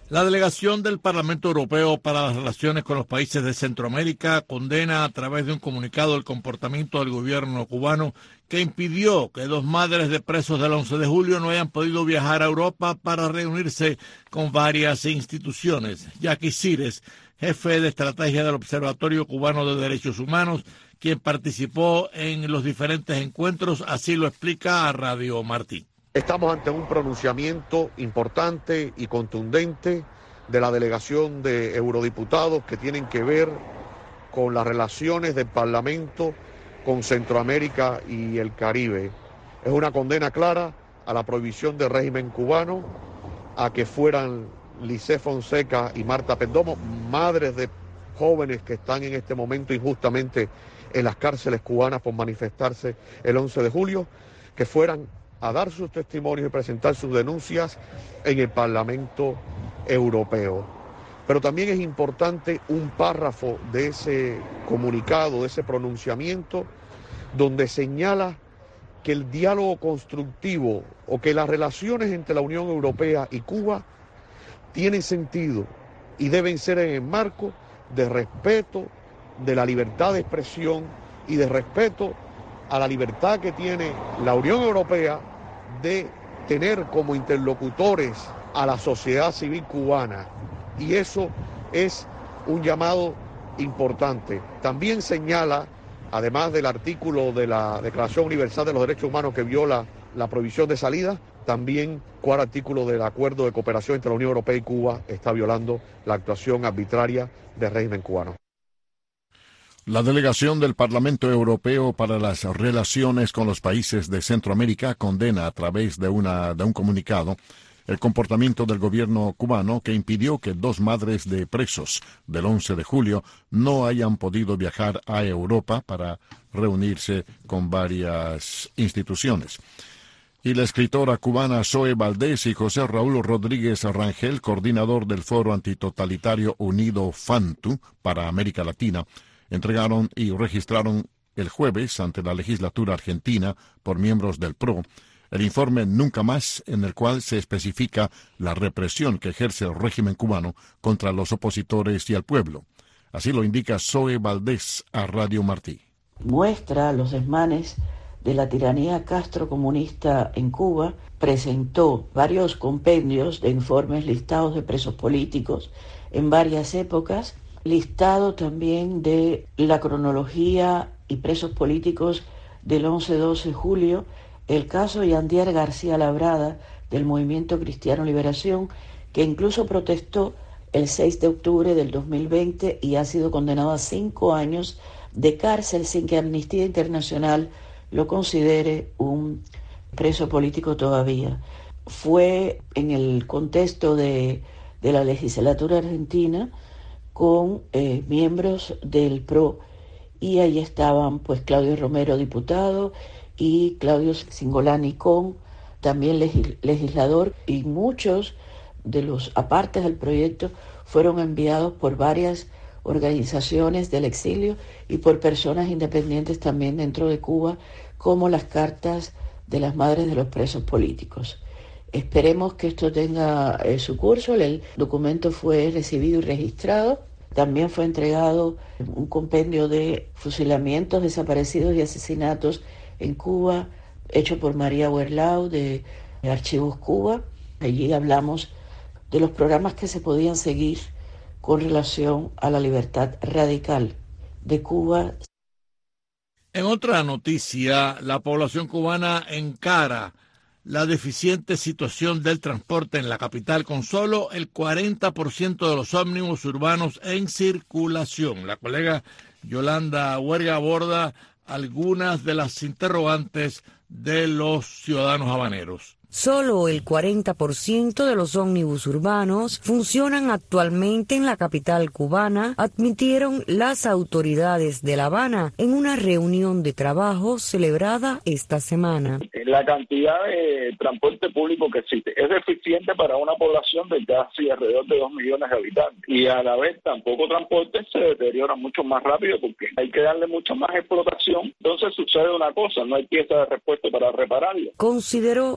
La delegación del Parlamento Europeo para las Relaciones con los Países de Centroamérica condena a través de un comunicado el comportamiento del gobierno cubano que impidió que dos madres de presos del once de julio no hayan podido viajar a Europa para reunirse con varias instituciones. Jackie Cires, jefe de estrategia del Observatorio Cubano de Derechos Humanos, quien participó en los diferentes encuentros, así lo explica a Radio Martí. Estamos ante un pronunciamiento importante y contundente de la delegación de eurodiputados que tienen que ver con las relaciones del Parlamento con Centroamérica y el Caribe. Es una condena clara a la prohibición del régimen cubano, a que fueran Lisset Fonseca y Marta Perdomo, madres de jóvenes que están en este momento injustamente en las cárceles cubanas por manifestarse el once de julio, que fueran a dar sus testimonios y presentar sus denuncias en el Parlamento Europeo. Pero también es importante un párrafo de ese comunicado, de ese pronunciamiento, donde señala que el diálogo constructivo o que las relaciones entre la Unión Europea y Cuba tienen sentido y deben ser en el marco de respeto de la libertad de expresión y de respeto a la libertad que tiene la Unión Europea de tener como interlocutores a la sociedad civil cubana. Y eso es un llamado importante. También señala, además del artículo de la Declaración Universal de los Derechos Humanos que viola la prohibición de salida, también cuál artículo del Acuerdo de Cooperación entre la Unión Europea y Cuba está violando la actuación arbitraria del régimen cubano. La delegación del Parlamento Europeo para las Relaciones con los Países de Centroamérica condena a través de, una, de un comunicado el comportamiento del gobierno cubano que impidió que dos madres de presos del once de julio no hayan podido viajar a Europa para reunirse con varias instituciones. Y la escritora cubana Zoe Valdés y José Raúl Rodríguez Rangel, coordinador del Foro Antitotalitario Unido FANTU para América Latina, entregaron y registraron el jueves ante la legislatura argentina por miembros del P R O el informe Nunca Más, en el cual se especifica la represión que ejerce el régimen cubano contra los opositores y al pueblo. Así lo indica Zoe Valdés a Radio Martí. Muestra los desmanes de la tiranía castrocomunista en Cuba, presentó varios compendios de informes listados de presos políticos en varias épocas, listado también de la cronología y presos políticos del once doce de julio, el caso Yandier García Labrada del Movimiento Cristiano Liberación, que incluso protestó el seis de octubre del dos mil veinte y ha sido condenado a cinco años de cárcel sin que Amnistía Internacional lo considere un preso político todavía. Fue en el contexto de, de la legislatura argentina con eh, miembros del P R O, y ahí estaban pues Claudio Romero, diputado, y Claudio Cingolani Con, también legis- legislador, y muchos de los apartes del proyecto fueron enviados por varias organizaciones del exilio y por personas independientes también dentro de Cuba, como las cartas de las madres de los presos políticos. Esperemos que esto tenga eh, su curso. El documento fue recibido y registrado. También fue entregado un compendio de fusilamientos, desaparecidos y asesinatos en Cuba, hecho por María Huerlau de Archivos Cuba. Allí hablamos de los programas que se podían seguir con relación a la libertad radical de Cuba. En otra noticia, la población cubana encara la deficiente situación del transporte en la capital con solo el cuarenta por ciento de los ómnibus urbanos en circulación. La colega Yolanda Huerga aborda algunas de las interrogantes de los ciudadanos habaneros. Solo el cuarenta por ciento de los ómnibus urbanos funcionan actualmente en la capital cubana, admitieron las autoridades de La Habana en una reunión de trabajo celebrada esta semana. La cantidad de transporte público que existe es deficiente para una población de casi alrededor de dos millones de habitantes, y a la vez tampoco transporte se deteriora mucho más rápido porque hay que darle mucha más explotación. Entonces sucede una cosa, no hay pieza de repuesto para repararlo. Consideró el acto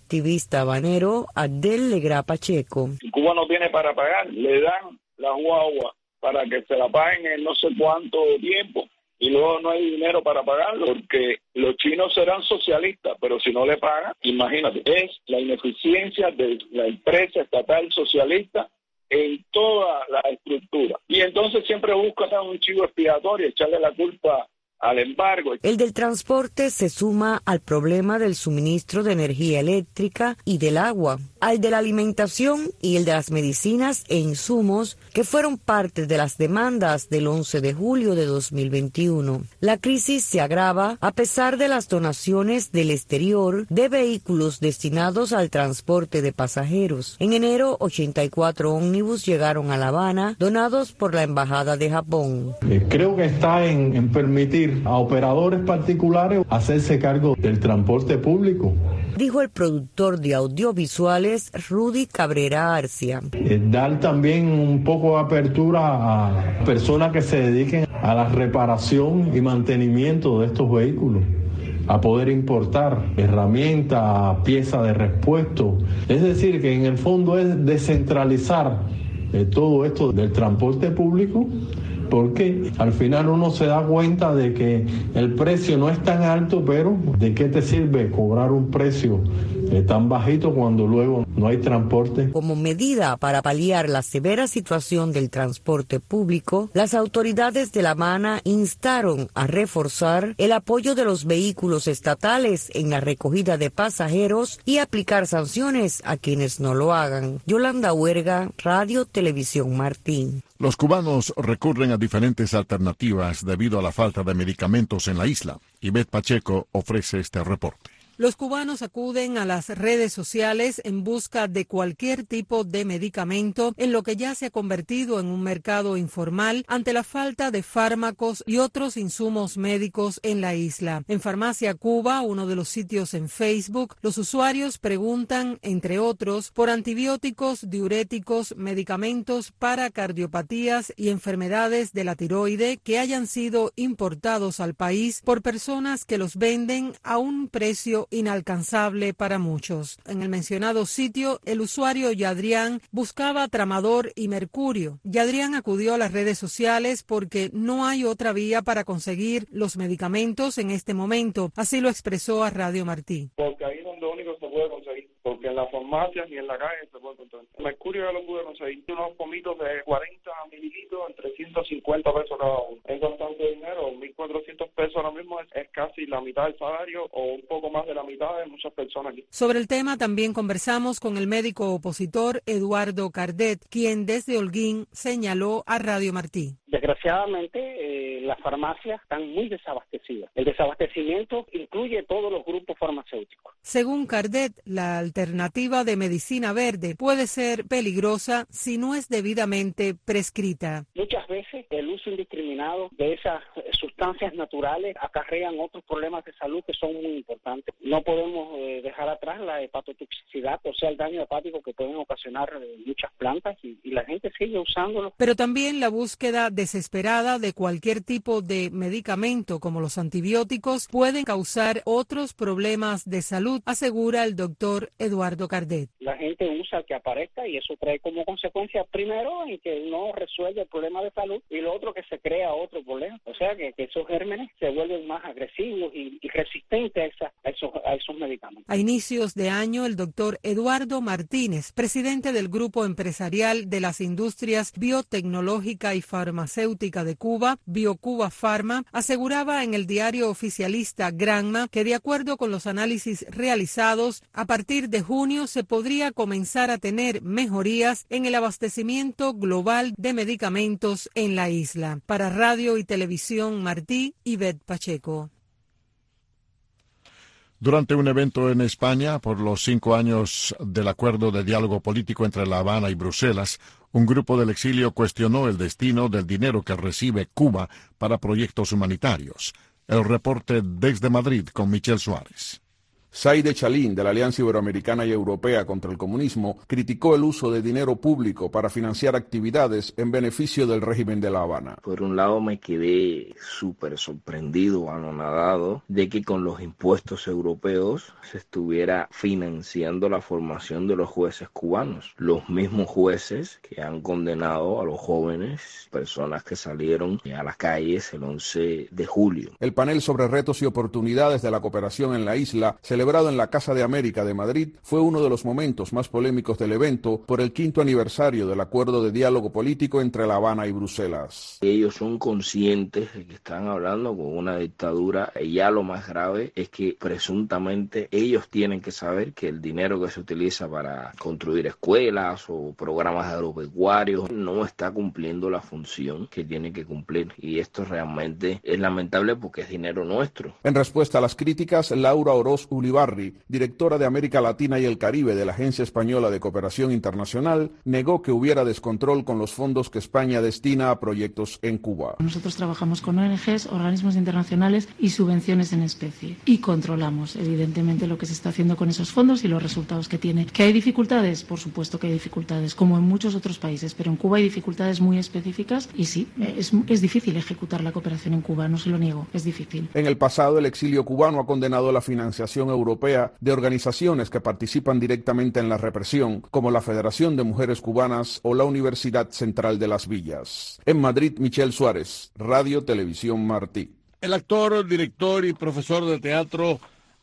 activista habanero Abdel Legrá Pacheco. Si Cuba no tiene para pagar, le dan la guagua para que se la paguen en no sé cuánto tiempo y luego no hay dinero para pagarlo, porque los chinos serán socialistas, pero si no le pagan, imagínate, es la ineficiencia de la empresa estatal socialista en toda la estructura. Y entonces siempre buscan un chivo expiatorio, echarle la culpa al embargo. El del transporte se suma al problema del suministro de energía eléctrica y del agua, al de la alimentación y el de las medicinas e insumos que fueron parte de las demandas del once de julio de dos mil veintiuno. La crisis se agrava a pesar de las donaciones del exterior de vehículos destinados al transporte de pasajeros. En enero, ochenta y cuatro ómnibus llegaron a La Habana, donados por la Embajada de Japón. Eh, creo que está en, en permitir a operadores particulares hacerse cargo del transporte público, dijo el productor de audiovisuales Rudy Cabrera Arcia. Eh, dar también un poco de apertura a personas que se dediquen a la reparación y mantenimiento de estos vehículos, a poder importar herramientas, piezas de repuesto. Es decir, que en el fondo es descentralizar eh, todo esto del transporte público, porque al final uno se da cuenta de que el precio no es tan alto, pero ¿de qué te sirve cobrar un precio eh, tan bajito cuando luego no hay transporte? Como medida para paliar la severa situación del transporte público, las autoridades de La Habana instaron a reforzar el apoyo de los vehículos estatales en la recogida de pasajeros y aplicar sanciones a quienes no lo hagan. Yolanda Huerga, Radio Televisión Martín. Los cubanos recurren a diferentes alternativas debido a la falta de medicamentos en la isla. Ivette Pacheco ofrece este reporte. Los cubanos acuden a las redes sociales en busca de cualquier tipo de medicamento en lo que ya se ha convertido en un mercado informal ante la falta de fármacos y otros insumos médicos en la isla. En Farmacia Cuba, uno de los sitios en Facebook, los usuarios preguntan, entre otros, por antibióticos, diuréticos, medicamentos para cardiopatías y enfermedades de la tiroide que hayan sido importados al país por personas que los venden a un precio inalcanzable para muchos. En el mencionado sitio, el usuario Yadrián buscaba tramador y mercurio. Yadrián acudió a las redes sociales porque no hay otra vía para conseguir los medicamentos en este momento. Así lo expresó a Radio Martí. Porque ahí es donde único se puede conseguir, porque en las farmacias ni en la calle se puede conseguir. Mercurio ya lo pude conseguir, unos pomitos de cuarenta mililitros en trescientos cincuenta pesos cada uno. Es bastante dinero, mil cuatrocientos pesos ahora mismo es, es casi la mitad del salario o un poco más de la mitad de muchas personas aquí. Sobre el tema también conversamos con el médico opositor Eduardo Cardet, quien desde Holguín señaló a Radio Martí. Desgraciadamente, eh, las farmacias están muy desabastecidas. El desabastecimiento incluye todos los grupos farmacéuticos. Según Cardet, la alternativa de medicina verde puede ser peligrosa si no es debidamente prescrita. Muchas veces el uso indiscriminado de esas sustancias naturales acarrean otros problemas de salud que son muy importantes. No podemos eh, dejar atrás la hepatotoxicidad, o sea, el daño hepático que pueden ocasionar eh, muchas plantas y, y la gente sigue usándolo. Pero también la búsqueda desesperada de cualquier tipo de medicamento como los antibióticos pueden causar otros problemas de salud, asegura el doctor Eduardo Cardet. La gente usa el que aparezca y eso trae como consecuencia, primero, en que no resuelve el problema de salud y lo otro, que se crea otro problema. O sea, que, que esos gérmenes se vuelven más agresivos y, y resistentes a, esa, a, esos, a esos medicamentos. A inicios de año, el doctor Eduardo Martínez, presidente del Grupo Empresarial de las Industrias Biotecnológica y Farmacéutica de Cuba, BioCuba Pharma, aseguraba en el diario oficialista Granma que de acuerdo con los análisis realizados, a partir de junio se podría comenzar a tener mejorías en el abastecimiento global de medicamentos en la isla. Para Radio y Televisión Martí, Ivette Pacheco. Durante un evento en España por los cinco años del acuerdo de diálogo político entre La Habana y Bruselas, un grupo del exilio cuestionó el destino del dinero que recibe Cuba para proyectos humanitarios. El reporte desde Madrid con Michelle Suárez. Saide Chalín, de la Alianza Iberoamericana y Europea contra el Comunismo, criticó el uso de dinero público para financiar actividades en beneficio del régimen de La Habana. Por un lado me quedé súper sorprendido, anonadado, de que con los impuestos europeos se estuviera financiando la formación de los jueces cubanos. Los mismos jueces que han condenado a los jóvenes, personas que salieron a las calles el once de julio. El panel sobre retos y oportunidades de la cooperación en la isla, celebrado en la Casa de América de Madrid, fue uno de los momentos más polémicos del evento por el quinto aniversario del acuerdo de diálogo político entre La Habana y Bruselas. Ellos son conscientes de que están hablando con una dictadura y ya lo más grave es que presuntamente ellos tienen que saber que el dinero que se utiliza para construir escuelas o programas agropecuarios no está cumpliendo la función que tiene que cumplir, y esto realmente es lamentable porque es dinero nuestro. En respuesta a las críticas, Laura Oroz Ulibarri, directora de América Latina y el Caribe de la Agencia Española de Cooperación Internacional, negó que hubiera descontrol con los fondos que España destina a proyectos en Cuba. Nosotros trabajamos con O N Ges, organismos internacionales y subvenciones en especie, y controlamos evidentemente lo que se está haciendo con esos fondos y los resultados que tiene. ¿Que hay dificultades? Por supuesto que hay dificultades, como en muchos otros países, pero en Cuba hay dificultades muy específicas y sí, es, es difícil ejecutar la cooperación en Cuba, no se lo niego, es difícil. En el pasado, el exilio cubano ha condenado la financiación europea de organizaciones que participan directamente en la represión, como la Federación de Mujeres Cubanas o la Universidad Central de las Villas. En Madrid, Michel Suárez, Radio Televisión Martí. El actor, director y profesor de teatro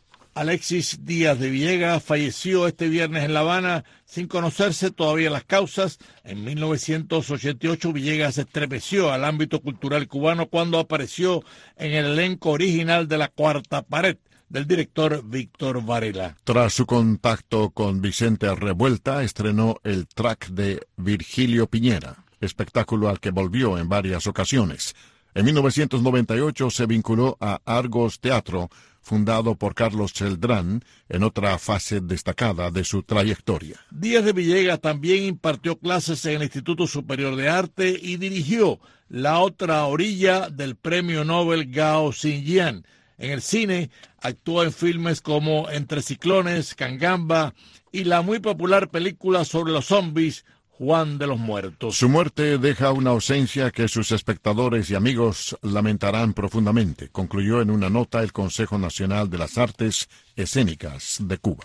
Alexis Díaz de Villegas falleció este viernes en La Habana sin conocerse todavía las causas. En mil novecientos ochenta y ocho Villegas estremeció al ámbito cultural cubano cuando apareció en el elenco original de La Cuarta Pared del director Víctor Varela. Tras su contacto con Vicente Revuelta, estrenó el track de Virgilio Piñera, espectáculo al que volvió en varias ocasiones. En mil novecientos noventa y ocho se vinculó a Argos Teatro, fundado por Carlos Celdrán, en otra fase destacada de su trayectoria. Díaz de Villegas también impartió clases en el Instituto Superior de Arte y dirigió La Otra Orilla del Premio Nobel Gao Xinjiang. En el cine actuó en filmes como Entre Ciclones, Cangamba y la muy popular película sobre los zombies, Juan de los Muertos. Su muerte deja una ausencia que sus espectadores y amigos lamentarán profundamente, concluyó en una nota el Consejo Nacional de las Artes Escénicas de Cuba.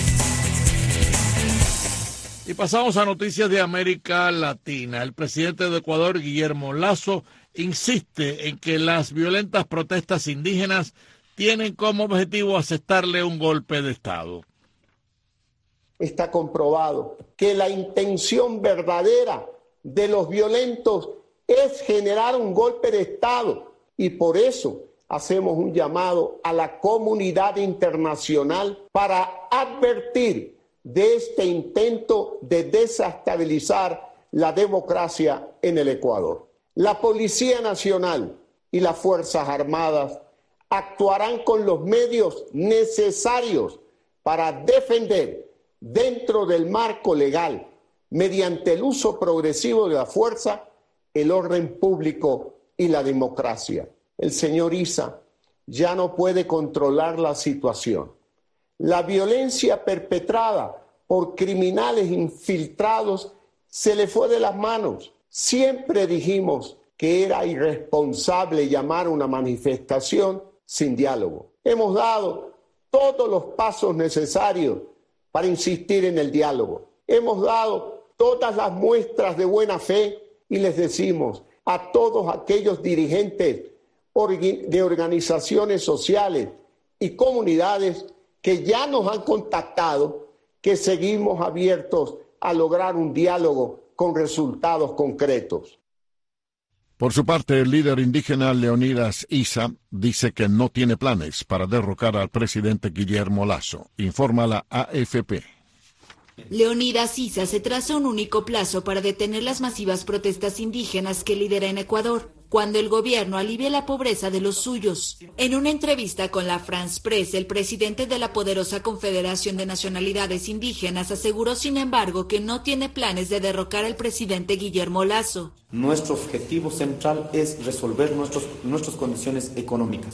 Y pasamos a noticias de América Latina. El presidente de Ecuador, Guillermo Lasso, insiste en que las violentas protestas indígenas tienen como objetivo asestarle un golpe de Estado. Está comprobado que la intención verdadera de los violentos es generar un golpe de Estado, y por eso hacemos un llamado a la comunidad internacional para advertir de este intento de desestabilizar la democracia en el Ecuador. La Policía Nacional y las Fuerzas Armadas actuarán con los medios necesarios para defender dentro del marco legal, mediante el uso progresivo de la fuerza, el orden público y la democracia. El señor Issa ya no puede controlar la situación. La violencia perpetrada por criminales infiltrados se le fue de las manos. Siempre dijimos que era irresponsable llamar a una manifestación sin diálogo. Hemos dado todos los pasos necesarios para insistir en el diálogo. Hemos dado todas las muestras de buena fe y les decimos a todos aquellos dirigentes de organizaciones sociales y comunidades que ya nos han contactado que seguimos abiertos a lograr un diálogo con resultados concretos. Por su parte, el líder indígena Leonidas Issa dice que no tiene planes para derrocar al presidente Guillermo Lasso, informa la A F P. Leonidas Issa se traza un único plazo para detener las masivas protestas indígenas que lidera en Ecuador, cuando el gobierno alivie la pobreza de los suyos. En una entrevista con la France Press, el presidente de la poderosa Confederación de Nacionalidades Indígenas aseguró, sin embargo, que no tiene planes de derrocar al presidente Guillermo Lasso. Nuestro objetivo central es resolver nuestros, nuestras condiciones económicas,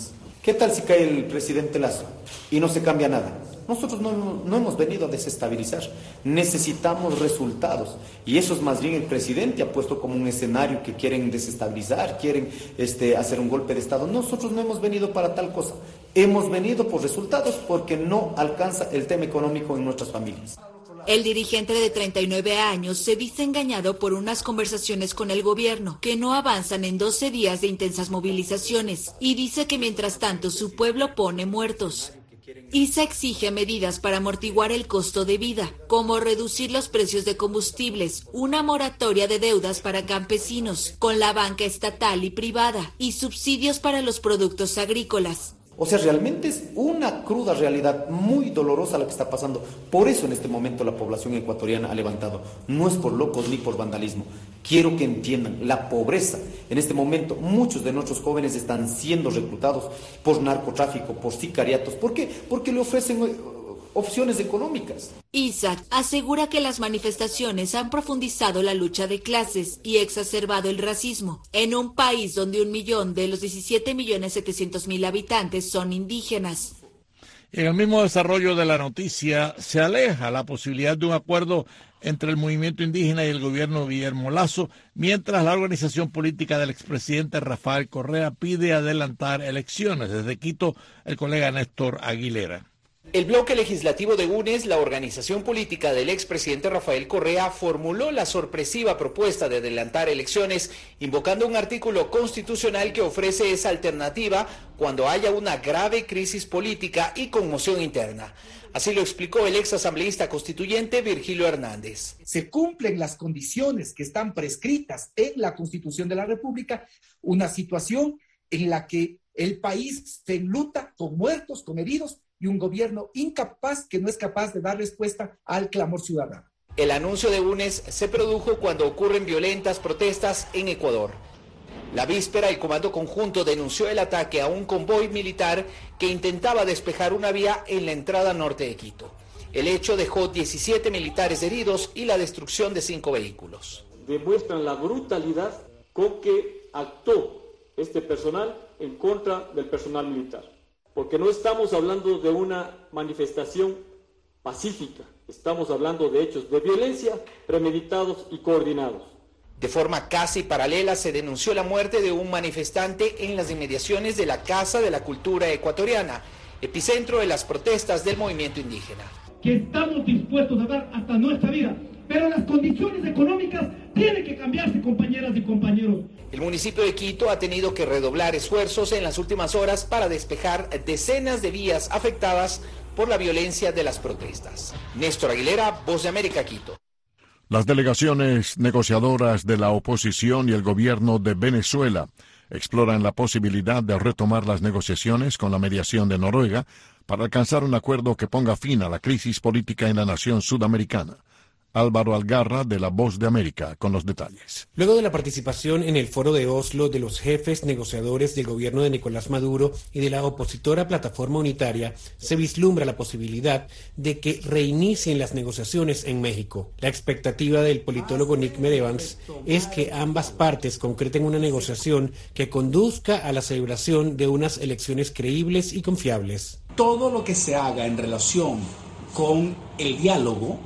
¿Qué tal si cae el presidente Lazo y no se cambia nada? Nosotros no, no hemos venido a desestabilizar, necesitamos resultados. Y eso es más bien el presidente ha puesto como un escenario que quieren desestabilizar, quieren este, hacer un golpe de Estado. Nosotros no hemos venido para tal cosa, hemos venido por resultados porque no alcanza el tema económico en nuestras familias. El dirigente de treinta y nueve años se dice engañado por unas conversaciones con el gobierno que no avanzan en doce días de intensas movilizaciones y dice que mientras tanto su pueblo pone muertos. I S A exige medidas para amortiguar el costo de vida, como reducir los precios de combustibles, una moratoria de deudas para campesinos con la banca estatal y privada y subsidios para los productos agrícolas. O sea, realmente es una cruda realidad muy dolorosa la que está pasando. Por eso en este momento la población ecuatoriana ha levantado. No es por locos ni por vandalismo. Quiero que entiendan, la pobreza en este momento, muchos de nuestros jóvenes están siendo reclutados por narcotráfico, por sicariatos. ¿Por qué? Porque le ofrecen opciones económicas. I S A asegura que las manifestaciones han profundizado la lucha de clases y exacerbado el racismo en un país donde un millón de los diecisiete millones setecientos mil habitantes son indígenas. En el mismo desarrollo de la noticia, se aleja la posibilidad de un acuerdo entre el movimiento indígena y el gobierno de Guillermo Lazo, mientras la organización política del expresidente Rafael Correa pide adelantar elecciones. Desde Quito, el colega Néstor Aguilera. El bloque legislativo de U N E S, la organización política del expresidente Rafael Correa, formuló la sorpresiva propuesta de adelantar elecciones, invocando un artículo constitucional que ofrece esa alternativa cuando haya una grave crisis política y conmoción interna. Así lo explicó el ex asambleísta constituyente Virgilio Hernández. Se cumplen las condiciones que están prescritas en la Constitución de la República, una situación en la que el país se enluta con muertos, con heridos, y un gobierno incapaz que no es capaz de dar respuesta al clamor ciudadano. El anuncio de U N E S se produjo cuando ocurren violentas protestas en Ecuador. La víspera, el Comando Conjunto denunció el ataque a un convoy militar que intentaba despejar una vía en la entrada norte de Quito. El hecho dejó diecisiete militares heridos y la destrucción de cinco vehículos. Demuestran la brutalidad con que actuó este personal en contra del personal militar. Porque no estamos hablando de una manifestación pacífica, estamos hablando de hechos de violencia premeditados y coordinados. De forma casi paralela se denunció la muerte de un manifestante en las inmediaciones de la Casa de la Cultura Ecuatoriana, epicentro de las protestas del movimiento indígena. Que estamos dispuestos a dar hasta nuestra vida, pero las condiciones económicas tienen que cambiarse, compañeras y compañeros. El municipio de Quito ha tenido que redoblar esfuerzos en las últimas horas para despejar decenas de vías afectadas por la violencia de las protestas. Néstor Aguilera, Voz de América, Quito. Las delegaciones negociadoras de la oposición y el gobierno de Venezuela exploran la posibilidad de retomar las negociaciones con la mediación de Noruega para alcanzar un acuerdo que ponga fin a la crisis política en la nación sudamericana. Álvaro Algarra, de La Voz de América, con los detalles. Luego de la participación en el foro de Oslo de los jefes negociadores del gobierno de Nicolás Maduro y de la opositora Plataforma Unitaria, se vislumbra la posibilidad de que reinicien las negociaciones en México. La expectativa del politólogo Nick Medevans es que ambas partes concreten una negociación que conduzca a la celebración de unas elecciones creíbles y confiables. Todo lo que se haga en relación con el diálogo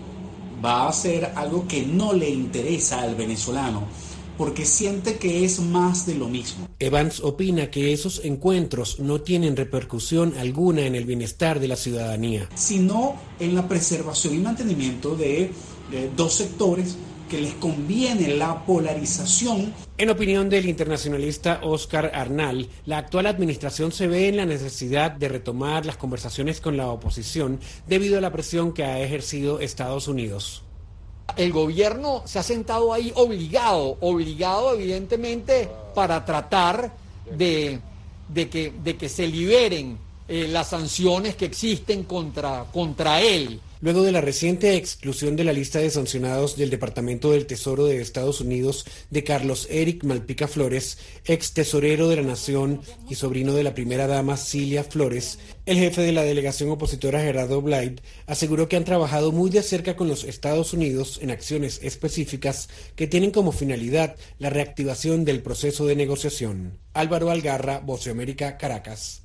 va a ser algo que no le interesa al venezolano, porque siente que es más de lo mismo. Evans opina que esos encuentros no tienen repercusión alguna en el bienestar de la ciudadanía, sino en la preservación y mantenimiento de, de dos sectores que les conviene la polarización. En opinión del internacionalista Oscar Arnal, la actual administración se ve en la necesidad de retomar las conversaciones con la oposición debido a la presión que ha ejercido Estados Unidos. El gobierno se ha sentado ahí obligado, obligado evidentemente para tratar de, de, que, de que se liberen eh, las sanciones que existen contra, contra él. Luego de la reciente exclusión de la lista de sancionados del Departamento del Tesoro de Estados Unidos de Carlos Eric Malpica Flores, ex tesorero de la Nación y sobrino de la primera dama Cilia Flores, el jefe de la delegación opositora Gerardo Blyde aseguró que han trabajado muy de cerca con los Estados Unidos en acciones específicas que tienen como finalidad la reactivación del proceso de negociación. Álvaro Algarra, Voz de América, Caracas.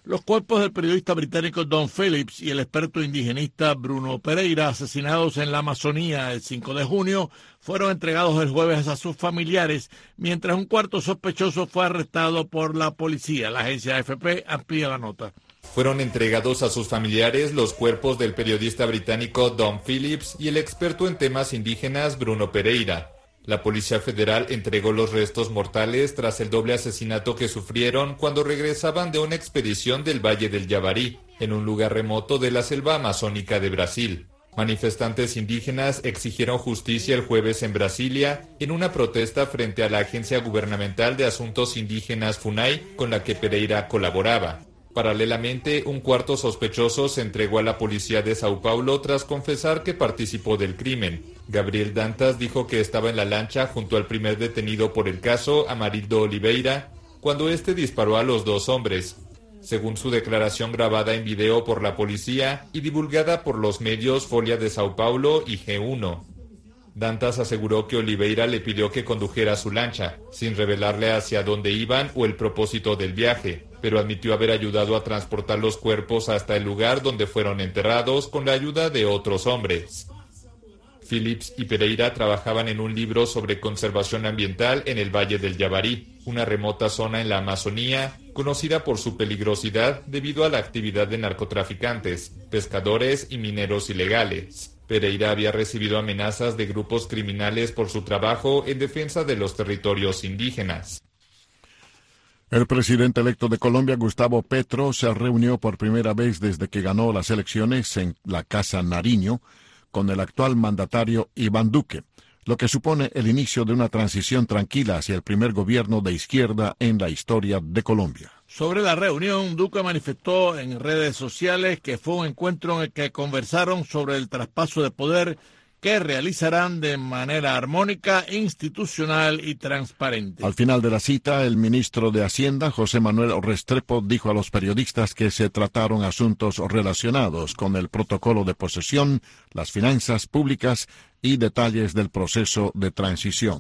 Los cuerpos del periodista británico Don Phillips y el experto indigenista Bruno Pereira, asesinados en la Amazonía el cinco de junio, fueron entregados el jueves a sus familiares, mientras un cuarto sospechoso fue arrestado por la policía. La agencia A F P amplía la nota. Fueron entregados a sus familiares los cuerpos del periodista británico Don Phillips y el experto en temas indígenas Bruno Pereira. La Policía Federal entregó los restos mortales tras el doble asesinato que sufrieron cuando regresaban de una expedición del Valle del Yavarí, en un lugar remoto de la selva amazónica de Brasil. Manifestantes indígenas exigieron justicia el jueves en Brasilia en una protesta frente a la Agencia Gubernamental de Asuntos Indígenas FUNAI, con la que Pereira colaboraba. Paralelamente, un cuarto sospechoso se entregó a la policía de Sao Paulo tras confesar que participó del crimen. Gabriel Dantas dijo que estaba en la lancha junto al primer detenido por el caso, Amarildo Oliveira, cuando este disparó a los dos hombres. Según su declaración grabada en video por la policía y divulgada por los medios Folha de Sao Paulo y G uno. Dantas aseguró que Oliveira le pidió que condujera su lancha, sin revelarle hacia dónde iban o el propósito del viaje, pero admitió haber ayudado a transportar los cuerpos hasta el lugar donde fueron enterrados con la ayuda de otros hombres. Phillips y Pereira trabajaban en un libro sobre conservación ambiental en el Valle del Yavarí, una remota zona en la Amazonía, conocida por su peligrosidad debido a la actividad de narcotraficantes, pescadores y mineros ilegales. Pereira había recibido amenazas de grupos criminales por su trabajo en defensa de los territorios indígenas. El presidente electo de Colombia, Gustavo Petro, se reunió por primera vez desde que ganó las elecciones en la Casa Nariño con el actual mandatario Iván Duque, lo que supone el inicio de una transición tranquila hacia el primer gobierno de izquierda en la historia de Colombia. Sobre la reunión, Duque manifestó en redes sociales que fue un encuentro en el que conversaron sobre el traspaso de poder que realizarán de manera armónica, institucional y transparente. Al final de la cita, el ministro de Hacienda, José Manuel Restrepo, dijo a los periodistas que se trataron asuntos relacionados con el protocolo de posesión, las finanzas públicas y detalles del proceso de transición.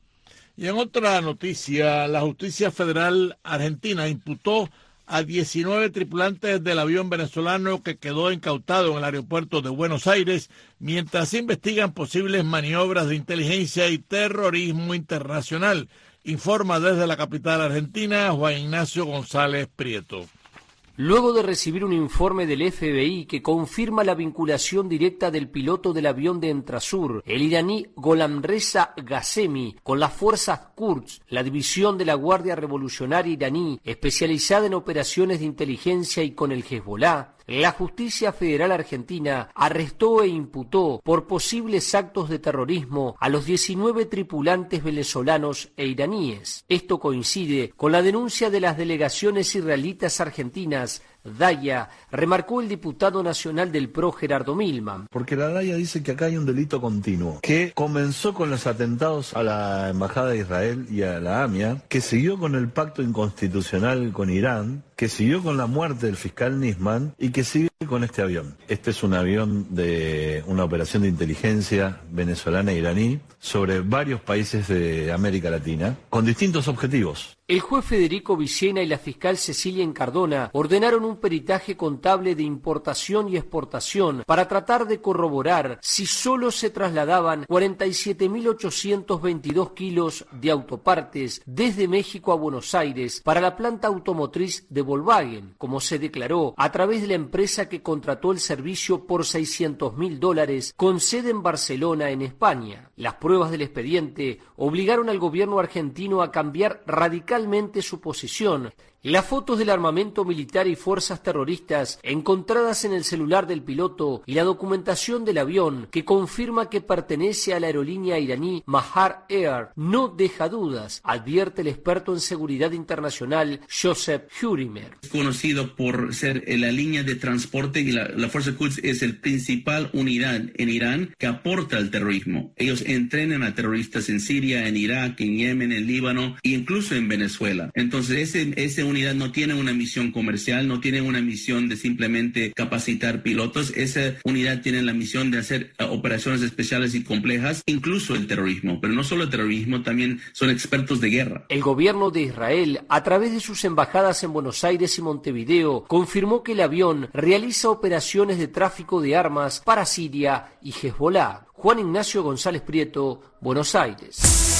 Y en otra noticia, la Justicia Federal Argentina imputó a diecinueve tripulantes del avión venezolano que quedó incautado en el aeropuerto de Buenos Aires mientras se investigan posibles maniobras de inteligencia y terrorismo internacional, informa desde la capital argentina Juan Ignacio González Prieto. Luego de recibir un informe del F B I que confirma la vinculación directa del piloto del avión de Entrasur, el iraní Gholamreza Ghasemi, con las fuerzas Quds, la división de la Guardia Revolucionaria iraní especializada en operaciones de inteligencia, y con el Hezbolá, la Justicia Federal Argentina arrestó e imputó por posibles actos de terrorismo a los diecinueve tripulantes venezolanos e iraníes. Esto coincide con la denuncia de las delegaciones israelitas argentinas. Daya, remarcó el diputado nacional del P R O, Gerardo Milman. Porque la Daya dice que acá hay un delito continuo, que comenzó con los atentados a la Embajada de Israel y a la AMIA, que siguió con el pacto inconstitucional con Irán, que siguió con la muerte del fiscal Nisman y que sigue con este avión. Este es un avión de una operación de inteligencia venezolana e iraní sobre varios países de América Latina, con distintos objetivos. El juez Federico Villena y la fiscal Cecilia Encardona ordenaron un peritaje contable de importación y exportación para tratar de corroborar si solo se trasladaban cuarenta y siete mil ochocientos veintidós kilos de autopartes desde México a Buenos Aires para la planta automotriz de Volkswagen, como se declaró, a través de la empresa que contrató el servicio por seiscientos mil dólares con sede en Barcelona, en España. Las pruebas del expediente obligaron al gobierno argentino a cambiar radicalmente su posición. Las fotos del armamento militar y fuerzas terroristas encontradas en el celular del piloto y la documentación del avión, que confirma que pertenece a la aerolínea iraní Mahar Air, no deja dudas, advierte el experto en seguridad internacional Joseph Hurimer. Es conocido por ser la línea de transporte y la, la Fuerza Quds es el principal unidad en Irán que aporta al terrorismo. Ellos entrenan a terroristas en Siria, en Irak, en Yemen, en Líbano e incluso en Venezuela. Entonces ese, ese unidad no tiene una misión comercial, no tiene una misión de simplemente capacitar pilotos. Esa unidad tiene la misión de hacer uh, operaciones especiales y complejas, incluso el terrorismo. Pero no solo el terrorismo, también son expertos de guerra. El gobierno de Israel, a través de sus embajadas en Buenos Aires y Montevideo, confirmó que el avión realiza operaciones de tráfico de armas para Siria y Hezbollah. Juan Ignacio González Prieto, Buenos Aires.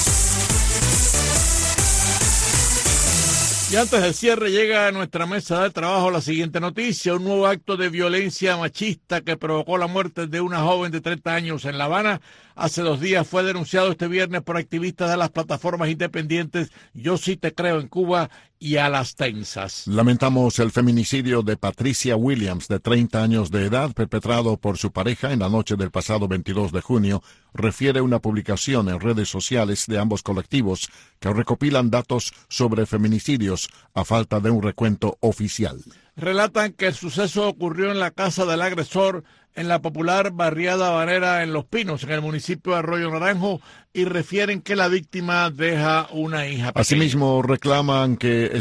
Y antes del cierre llega a nuestra mesa de trabajo la siguiente noticia. Un nuevo acto de violencia machista que provocó la muerte de una joven de treinta años en La Habana hace dos días fue denunciado este viernes por activistas de las plataformas independientes Yo Sí Te Creo en Cuba y A las Tensas. Lamentamos el feminicidio de Patricia Williams, de treinta años de edad, perpetrado por su pareja en la noche del pasado veintidós de junio, refiere una publicación en redes sociales de ambos colectivos que recopilan datos sobre feminicidios a falta de un recuento oficial. Relatan que el suceso ocurrió en la casa del agresor en la popular barriada habanera en Los Pinos, en el municipio de Arroyo Naranjo, y refieren que la víctima deja una hija pequeña. Asimismo, reclaman que